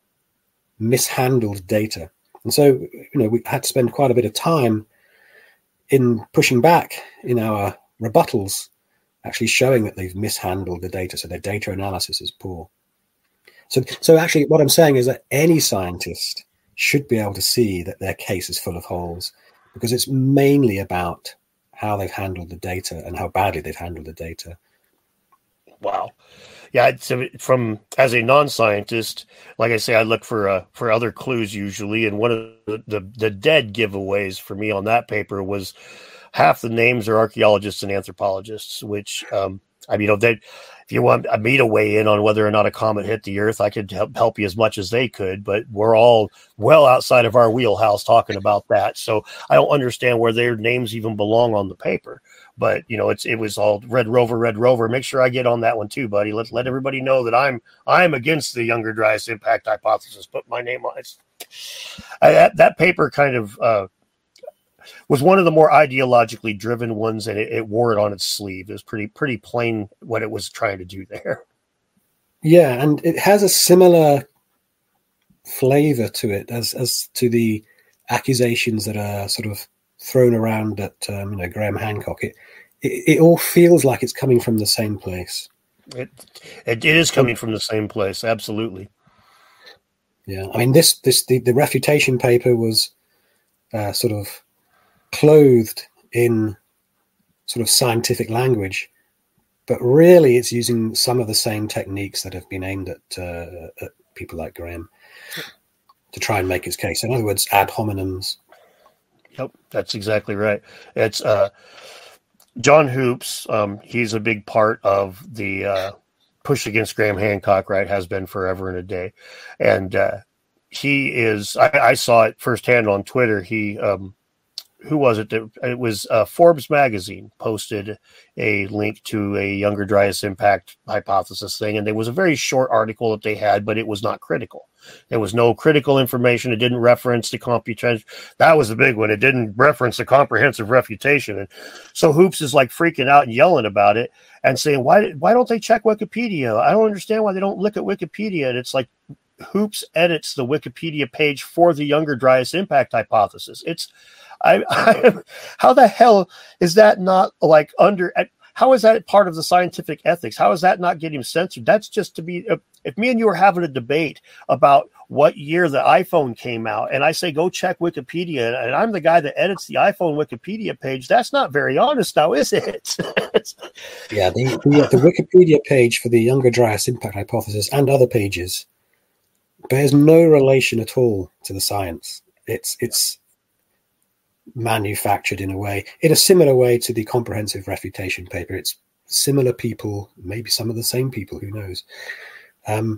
mishandled data. And so, you know, we had to spend quite a bit of time in pushing back in our rebuttals, actually showing that they've mishandled the data, so their data analysis is poor. So, so actually what I'm saying is that any scientist should be able to see that their case is full of holes, because it's mainly about how they've handled the data and how badly they've handled the data. Wow. Yeah. So from as a non-scientist, like I say, I look for uh, for other clues usually. And one of the, the, the dead giveaways for me on that paper was half the names are archaeologists and anthropologists, which, um, I mean, you know, they, if you want me to weigh in on whether or not a comet hit the Earth, I could help, help you as much as they could, but we're all well outside of our wheelhouse talking about that. So I don't understand where their names even belong on the paper. But you know, it's it was all Red Rover, Red Rover. Make sure I get on that one too, buddy. Let let everybody know that I'm I'm against the Younger Dryas impact hypothesis. Put my name on it. I, that that paper kind of. Uh, was one of the more ideologically driven ones, and it, it wore it on its sleeve. It was pretty pretty plain what it was trying to do there. Yeah, and it has a similar flavor to it as as to the accusations that are sort of thrown around at um, you know Graham Hancock. It, it it all feels like it's coming from the same place. It it, it is coming from the same place, absolutely. Yeah, I mean this this the, the refutation paper was uh, sort of clothed in sort of scientific language, but really it's using some of the same techniques that have been aimed at, uh, at people like Graham to try and make his case. In other words, ad hominems. Yep, that's exactly right. It's uh, John Hoops. Um, he's a big part of the uh, push against Graham Hancock, right? Has been forever and a day. And uh, he is, I, I saw it firsthand on Twitter. He, um, who was it? That, it was uh, Forbes magazine posted a link to a Younger Dryas impact hypothesis thing. And there was a very short article that they had, but it was not critical. There was no critical information. It didn't reference the computation. That was the big one. It didn't reference the comprehensive refutation. And so Hoops is like freaking out and yelling about it and saying, why, why don't they check Wikipedia? I don't understand why they don't look at Wikipedia. And it's like, Hoops edits the Wikipedia page for the Younger Dryas impact hypothesis. It's, I, I, how the hell is that not like under, how is that part of the scientific ethics? How is that not getting censored? That's just to be, if me and you were having a debate about what year the iPhone came out, and I say, go check Wikipedia, and I'm the guy that edits the iPhone Wikipedia page, that's not very honest now, is it? Yeah, the, the, the Wikipedia page for the Younger Dryas impact hypothesis and other pages bears no relation at all to the science. It's it's manufactured in a way, in a similar way to the comprehensive refutation paper. It's similar people, maybe some of the same people, who knows, um,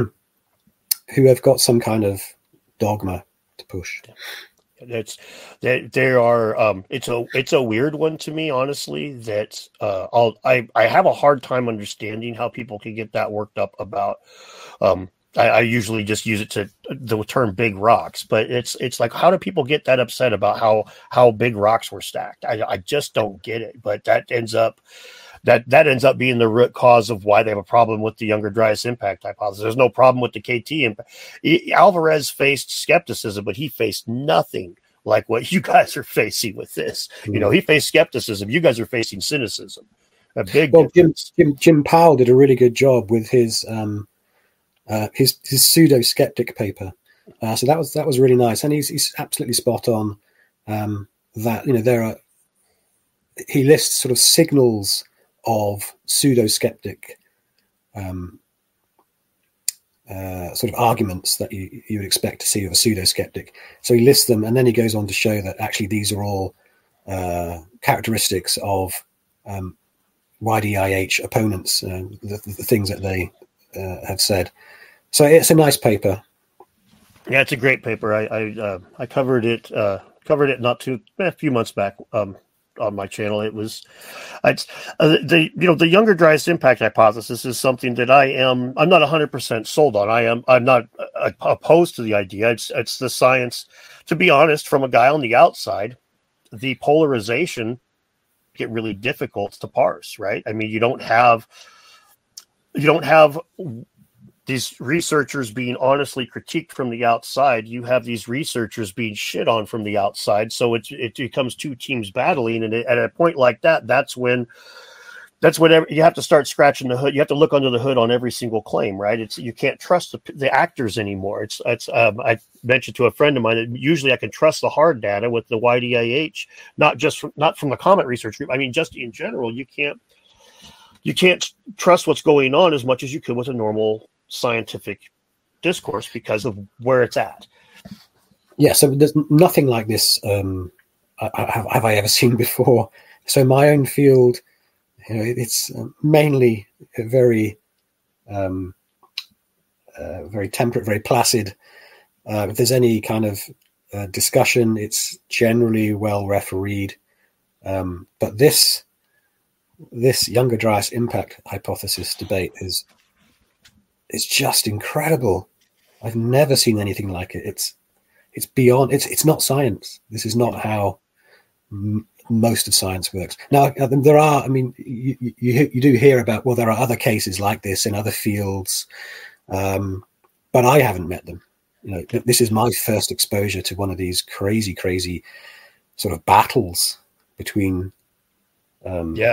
who have got some kind of dogma to push. It's there. There are. Um, it's a. It's a weird one to me, honestly. That uh, I'll. I. I have a hard time understanding how people can get that worked up about. Um, I, I usually just use it to the term big rocks, but it's it's like, how do people get that upset about how how big rocks were stacked? I, I just don't get it. But that ends up that that ends up being the root cause of why they have a problem with the Younger Dryas impact hypothesis. There's no problem with the K T impact. Alvarez faced skepticism, but he faced nothing like what you guys are facing with this. Mm-hmm. You know, he faced skepticism. You guys are facing cynicism. A big well, Jim, difference. Jim Jim Powell did a really good job with his um, uh, his his pseudo skeptic paper. Uh, so that was that was really nice, and he's he's absolutely spot on. Um, that you know there are he lists sort of signals of pseudo skeptic um, uh, sort of arguments that you you would expect to see of a pseudo skeptic. So he lists them, and then he goes on to show that actually these are all uh, characteristics of um, Y D I H opponents, uh, the, the things that they uh, have said. So it's a nice paper. Yeah, it's a great paper. I I, uh, I covered it uh, covered it not too a few months back um, on my channel. It was it's uh, the you know the younger dryas impact hypothesis is something that I am I'm not one hundred percent sold on. I am I'm not uh, opposed to the idea. It's it's the science. To be honest, from a guy on the outside, the polarization get really difficult to parse. Right? I mean, you don't have you don't have these researchers being honestly critiqued from the outside. You have these researchers being shit on from the outside. So it, it becomes two teams battling. And at a point like that, that's when, that's when every, you have to start scratching the hood. You have to look under the hood on every single claim, right? It's, you can't trust the, the actors anymore. It's, it's, um, I mentioned to a friend of mine that usually I can trust the hard data with the Y D I H, not just from, not from the Comet Research Group. I mean, just in general, you can't, you can't trust what's going on as much as you could with a normal scientific discourse because of where it's at. Yeah, so there's nothing like this um, I, I, have, have I ever seen before. So my own field, you know, it's mainly very, um, uh, very temperate, very placid. Uh, if there's any kind of uh, discussion, it's generally well refereed. Um, but this, this Younger Dryas impact hypothesis debate is It's just incredible. I've never seen anything like it. It's it's beyond. It's it's not science. This is not how m- most of science works. Now there are. I mean, you, you you do hear about. Well, there are other cases like this in other fields, um, but I haven't met them. You know, this is my first exposure to one of these crazy, crazy sort of battles between um, yeah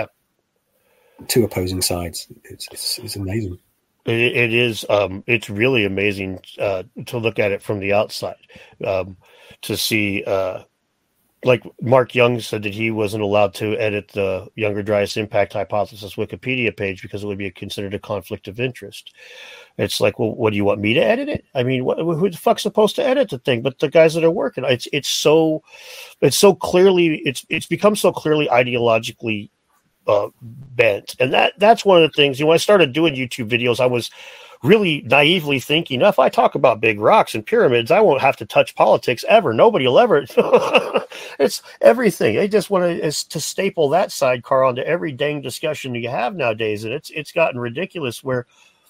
two opposing sides. It's it's, it's amazing. It, it is. Um, it's really amazing uh, to look at it from the outside, um, to see. Uh, like Mark Young said that he wasn't allowed to edit the Younger Dryas impact hypothesis Wikipedia page because it would be considered a conflict of interest. It's like, well, what do you want me to edit it? I mean, what, who the fuck's supposed to edit the thing? But the guys that are working, it's it's so, it's so clearly, it's it's become so clearly ideologically Uh, bent. And that that's one of the things, you know, when I started doing YouTube videos, I was really naively thinking, if I talk about big rocks and pyramids, I won't have to touch politics ever. Nobody will ever. It's everything. They just want to, is to staple that sidecar onto every dang discussion you have nowadays. And it's it's gotten ridiculous where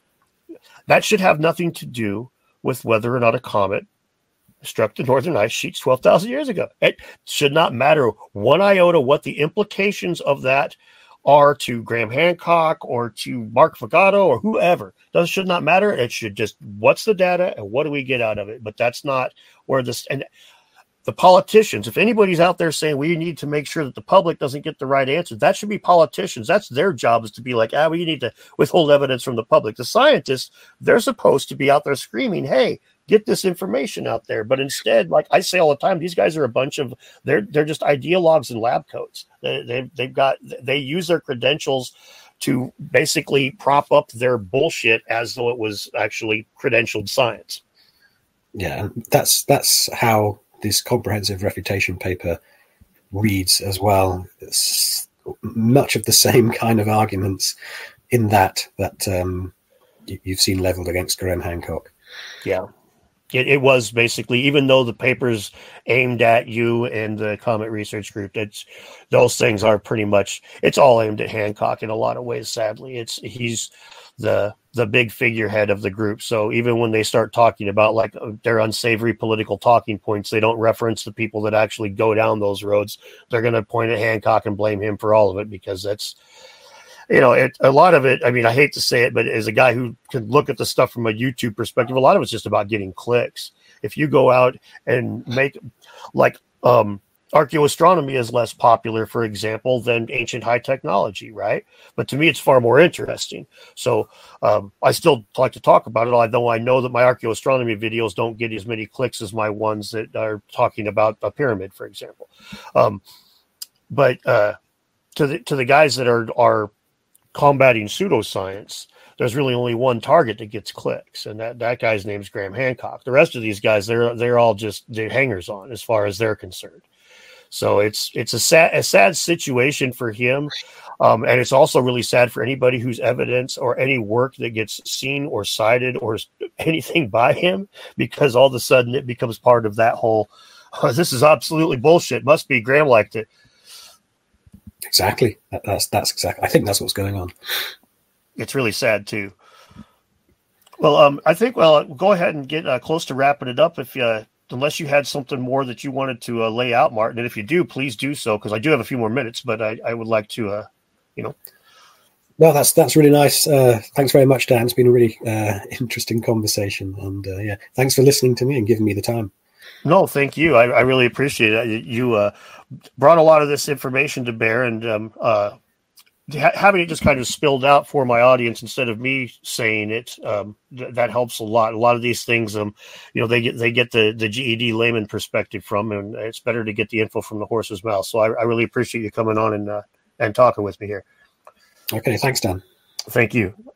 that should have nothing to do with whether or not a comet struck the northern ice sheets twelve thousand years ago. It should not matter one iota what the implications of that are to Graham Hancock or to Mark Fagato or whoever. That should not matter. It should just, what's the data and what do we get out of it? But that's not where this, and the politicians, if anybody's out there saying we need to make sure that the public doesn't get the right answer, that should be politicians. That's their job, is to be like, ah, well, you need to withhold evidence from the public. The scientists, they're supposed to be out there screaming, hey, get this information out there. But instead, like I say all the time, these guys are a bunch of, they're they're just ideologues in lab coats. They, they've, they've got, they use their credentials to basically prop up their bullshit as though it was actually credentialed science. Yeah, that's that's how this comprehensive refutation paper reads as well. It's much of the same kind of arguments in that that um, you've seen leveled against Graham Hancock. Yeah. It, it was basically, even though the paper's aimed at you and the Comet Research Group, it's, those things are pretty much, it's all aimed at Hancock in a lot of ways, sadly. It's he's the the big figurehead of the group. So even when they start talking about like their unsavory political talking points, they don't reference the people that actually go down those roads. They're going to point at Hancock and blame him for all of it, because that's, you know, it, a lot of it, I mean, I hate to say it, but as a guy who can look at the stuff from a YouTube perspective, a lot of it's just about getting clicks. If you go out and make, like, um, archaeoastronomy is less popular, for example, than ancient high technology, right? But to me, it's far more interesting. So um, I still like to talk about it, although I know that my archaeoastronomy videos don't get as many clicks as my ones that are talking about a pyramid, for example. Um, but uh, to the to the guys that are are combating pseudoscience, there's really only one target that gets clicks, and that, that guy's name is Graham Hancock. The rest of these guys, they're they're all just they're hangers on as far as they're concerned. So it's it's a sad a sad situation for him, um, and it's also really sad for anybody whose evidence or any work that gets seen or cited or anything by him, because all of a sudden it becomes part of that whole. Oh, this is absolutely bullshit. Must be Graham liked it. Exactly. That, that's that's exactly. I think that's what's going on. It's really sad too. Well, um, I think well, go ahead and get uh, close to wrapping it up if you. Uh, Unless you had something more that you wanted to uh, lay out, Martin. And if you do, please do so, because I do have a few more minutes, but I, I would like to, uh, you know. Well, that's that's really nice. Uh, thanks very much, Dan. It's been a really uh, interesting conversation. And, uh, yeah, thanks for listening to me and giving me the time. No, thank you. I, I really appreciate it. You uh, brought a lot of this information to bear, and um, uh, having it just kind of spilled out for my audience instead of me saying it, um, th- that helps a lot. A lot of these things, um, you know, they get they get the, the G E D layman perspective from, and it's better to get the info from the horse's mouth. So I, I really appreciate you coming on and uh, and talking with me here. Okay, thanks, Dan. Thank you.